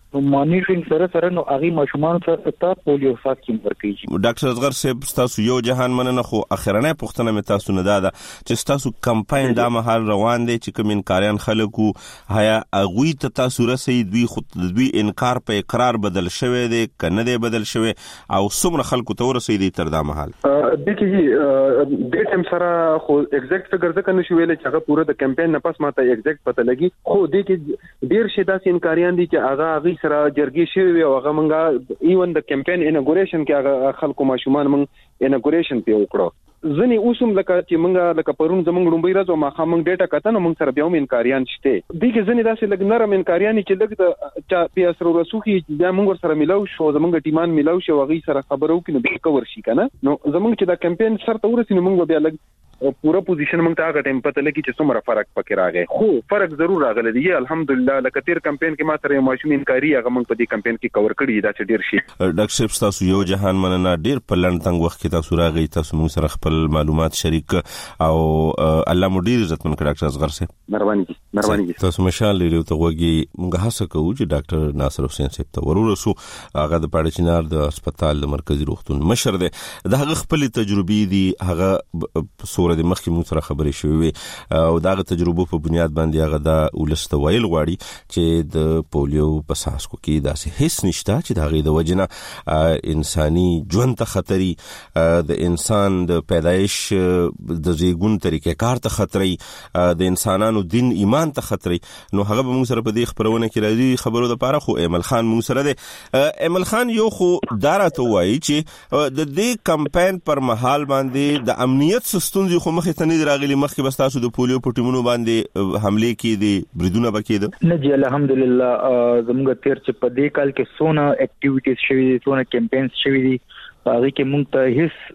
نو مانیټرینګ سره سره نو هغه ماشومان سره ته پولیو ویکسین ورکړي. ډاکټر اصغر صاحب تاسو یو جهان مننه خو اخرنه پوښتنه مې تاسو نه داده چې تاسو کمپاین دا مهال روان دي چې کوم انکاریان خلکو هيا اغوی ته تاسو رسید دوی خود دوی انکار په اقرار بدل شوی دی کنه دی بدل شوی او څومره خلکو ته ورسېدي تر دا مهال؟ د کې د ټیم سره خو ایگزیکټ فګر ځکه نشو ویل چې هغه پوره د کمپاین نه پس ماته ایگزیکټ پته لګي خو د کې ډیر شي داسې انکاریان دي چې هغه هغه سره جرګي شوی او هغه مونږه ایون د کمپاین انګوریشن کې هغه خلکو ماشومان مونږ انګوریشن په وکړو. ځنی اوسم لکه چې مونږه لکه پرون زمونږ لومبي راځو ما خامنګ ډیټا کته نو مونږ سره بیا هم انکاریان شته دي کې ځنی داسې لګ نرم انکاریان چې لګ د چا په اثر ورسوخي بیا مونږ سره ملاو شو زمونږ ټیمان ملاو شو هغه سره خبرو کې نو به کور شي کنه نو زمونږ چې دا کمپاین سره ورسې نو مونږ بیا لګ پورا پوزیشن مونږ ته هغه ټیم پته لګي چې څومره فرق پکې راغی خو فرق ضرور راغلی دی الحمدلله لکه تیر کمپاین کې ما سره ماشوم انکاری هغه مونږ په دې کمپاین کې کور کړی دا چې ډیر شي. ډاکټر صاحب تاسو یو جهان مننه ډیر په لړتنګ وخت کې تاسو راغی تاسو مونږ سره خپل معلومات شریک او الله مو ډیر عزت من کړ ډاکټر اصغر صاحب. مهرباني مهرباني تاسو مشال لري ته وګي مونږ هڅه کوو چې ډاکټر ناصر حسین صاحب ته ورورسو هغه د پاړچینار د هسپتال د مرکزی روغتون مشر دی د هغه خپل تجربې دي هغه سورې د مخکې مو سره خبرې شوې او داغه تجربه په بنیاد باندې هغه د ولست ویل غواړي چې د پولیو په ساسکو کې داسې هیڅ نشته چې داغه د وجنه انساني ژوند ته خطري د انسان د پیدایش د زیګون طریقې کار ته خطري د انسانانو دین ایمان ته خطري نو هغه به موږ سره په دې خبرونه کې راځي خبرو د پاره خو ایمل خان موږ سره دی. ایمل خان یو خو دارته وایي چې د دې کمپاین پر مهال باندې د امنیت ستونزې خو مخې ته نه راغلي مخکې بس تاسو د پولیو په ټیمونو باندې حمله کې دي بریدونه وکړي نه جی الحمدلله زموږ تیر چې په دې کال کې سونه اکټیویټیز شوي دي سونه کمپاینز شوي دي هغه کې موږ ته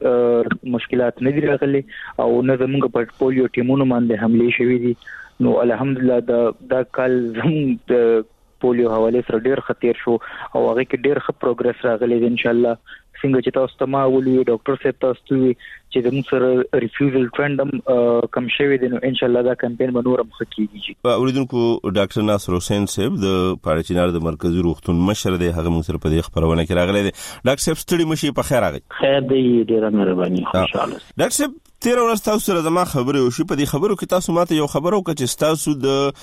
هیڅ مشکلات نه دي راغلي او نه زموږ په پولیو ټیمونو باندې حمله شوي دي نو الحمدلله دا دا کال زموږ د پولیو حواله سره ډیر خطر شو او هغه کې ډیر ښه پروګرس راغلی دی ان شاء الله څنګه چې تاسو ته ما ولي ډاکټر صاحب تاسو چې د موږ سره ریفیوزل ټرند کم شوی دی نو ان شاء الله دا کمپاین به نور مخ کیږي. اوریدونکو ډاکټر ناصر حسین صاحب د پاړچینار د مرکزی روغتون مشر دی هغه موږ سره په دې خبرونه کې راغلی دی. ډاکټر صاحب ستړي مشي په خیر راغی. خیر دی ډیره مهرباني خوشاله. ډاکټر صاحب تیر ورځ تاسو سره زما خبرې وشي په دې خبرو کې تاسو ماته یو خبرو کې چې تاسو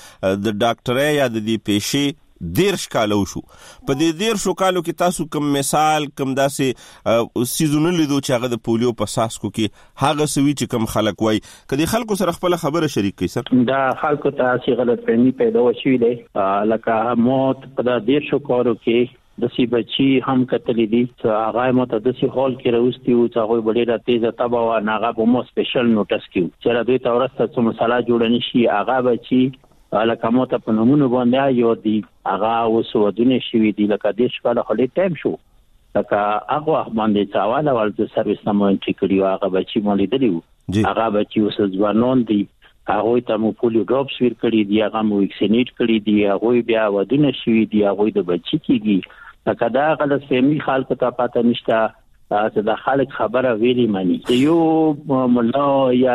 د د ډاکټرۍ یا د دې پیشې دیرش کالو شو په دې دیرش کالو کې تاسو کوم مثال کوم داسې سيزون لیدو چې هغه د پولیو په ساسکو کې هغه سوي چې کوم خلک وای کدي خلکو سره خپل خبره شریک کړي سر دا خلکو ته چې غلط فهمي پیدا وشي دی لکه موت په دې دیرش کالو کې د سی بچي هم کتلې دي هغه مت د سی هول کې راوستي او هغه ډېره تیزه تبا او هغه په مو سپیشل نوټس کیو چې را دوی تورسته څه مسله جوړ نشي هغه بچي لکه موته په نمونه باندې یو دی هغه اوس ودونه شوی دی لکه د شپه خلې ټایم شو لکه هغه باندې چاواله ولته سرویس نمو انټری کړیو هغه بچی مولې دیو هغه بچی اوس ځوانون دی هغه ته مو پولیو ډراپس ور کړی دی هغه مو ویکسینیټ کړی دی هغه بیا ودونه شوی دی هغه د بچی کیږي لکه دا غلط فهمي خلکو ته پاتې نشته چې د خلک خبره ویلي مانی یو مولا یا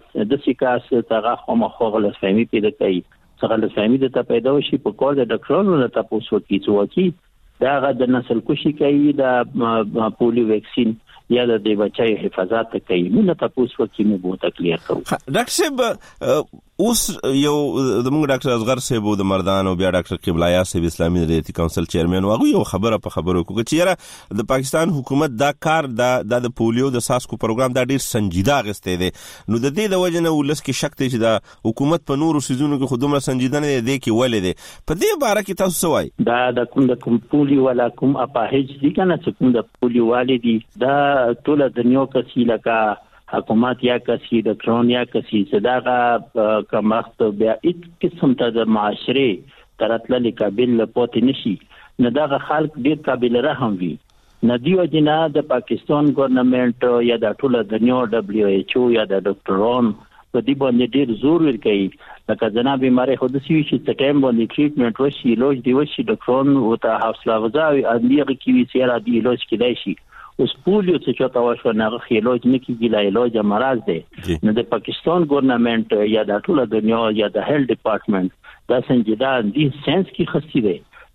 د سیکاس ته هغه خو غلط فهمي پیدا کوي څنګه غلط فهمي د ته پیدا وشي په کور د ډاکټرونو ته تاسو کې څه وکی دا غد نسل کوشي کوي د پولیو ویکسین یا د دې بچای حفاظت کوي موږ ته تاسو کې مو بہت کلیر کوو. ډاکټر صاحب اوس یو د موږ ډاکټر اصغر صاحب او د مردان او بیا ډاکټر قبلایا صاحب اسلامي ریاستي کونسل چیرمن واغ یو خبره په خبرو کوي چې یاره د پاکستان حکومت دا کار د د پولیو د ساسکو پروګرام دا ډیر سنجیده غسته دي نو د دې د وجنه ولس کې شک دی چې د حکومت په نورو سيزونو کې خودمره سنجیده نه دی کې ولې دي په دې باره کې تاسو سوای دا د کوم د کوم پولیو ولا کوم اپاهج دي کنه چې کوم د پولیو والدي دا ټول د نیو کسي لکه حکومت یا کسی د کرون یا کسی صداغه کمخت بیا هیڅ قسم ته د معاشره ترتل قابل پاتې نشي نه دغه خلک ډیر قابل رحم وي نه دیو جنا د پاکستان ګورنمنت یا د ټول د نیو دبليو ایچ او یا د ډاکټرون په دې باندې ډیر زور ورکړي لکه جناب بیماری خود سي شي چې ټایم باندې ټریټمنټ وشي لوج دی وشي ډاکټرون او ته حوصله افزاوي اندیږي کې وی سیرا دی لوج کېدای شي اوس پولیو چې چاته واشو نه خېلوج نه کیږي لا علاج مرز دی نه د پاکستان ګورنمنت یا د ټول دنیا یا د هیلث ډپارټمنټ دا سنجیده دي سنس کی خسي دی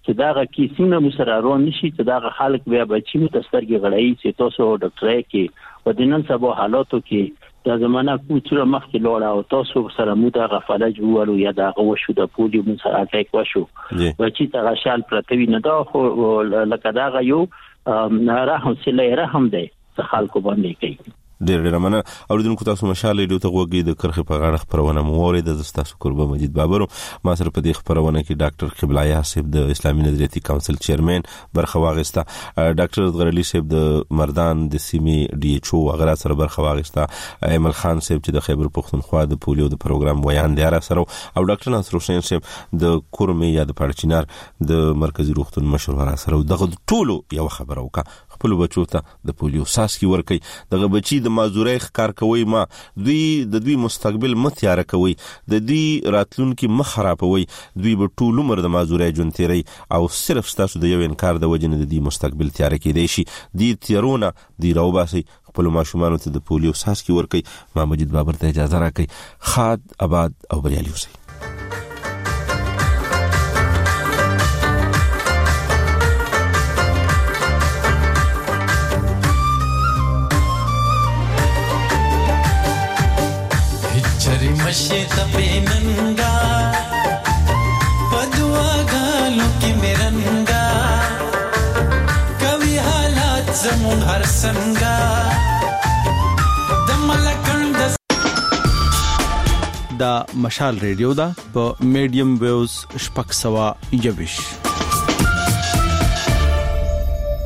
چې دا کیسونه مسرارون نشي چې دا خلک بیا بچی مو تسترګي غړای چې تاسو ډاکټر کې ودینن سبا حالاتو کې دا زمانہ کوڅه مخکې لوړه او تاسو سره مو دا غفلت جوړو یا دا غوښو د پولیو مو سره اټیک وشو بچی ته غشال پرتوی نه دا خو لکه دا یو رحم سله رحم دی څه خلکو باندې کوي. ډېر ډېر مننه اوریدونکو تاسو مشال ریډیو ته وګورئ د کرخه په غاړه خبرونه موري د تاسو قربه مجید بابر ما سره په دې خبرونه کې ډاکټر قبلایه صاحب د اسلامي نظریاتي کونسل چیرمن برخه واغسته ډاکټر غرلی صاحب د مردان د سیمې ډي ایچ او هغه سره برخه واغسته ایمل خان صاحب چې د خیبر پختونخوا د پولیو د پروګرام ویان دی را سره او ډاکټر ناصر حسین صاحب د کورمې یا د پړچینار د مرکزی روغتون مشر را سره دغه ټولو یو خبره وکړه خپل بچو ته د پولیو ساسکی ورکي دغه بچي د مازوري ښکار کوي ما دوی د دوی مستقبل متیار کوي د دوی راتلونکي مخربوي دوی به ټول عمر د مازوري جون تیری او صرف ستاسو د یو انکار د وجنه د دې مستقبل تیار کېدی شي دی تیرونه دی راوباسي خپل ماشومان ته د پولیو ساسکی ورکي ما مجید بابر ته اجازه راکړي خاد آباد او بریالي اوسئ. मशे तपेनंगा पदुआ गालों की मेरंगा कवि हालात जमुन हर संगा दमलकंड دا مشال ریډیو دا په میډیم ویوز شپږ سوه یویش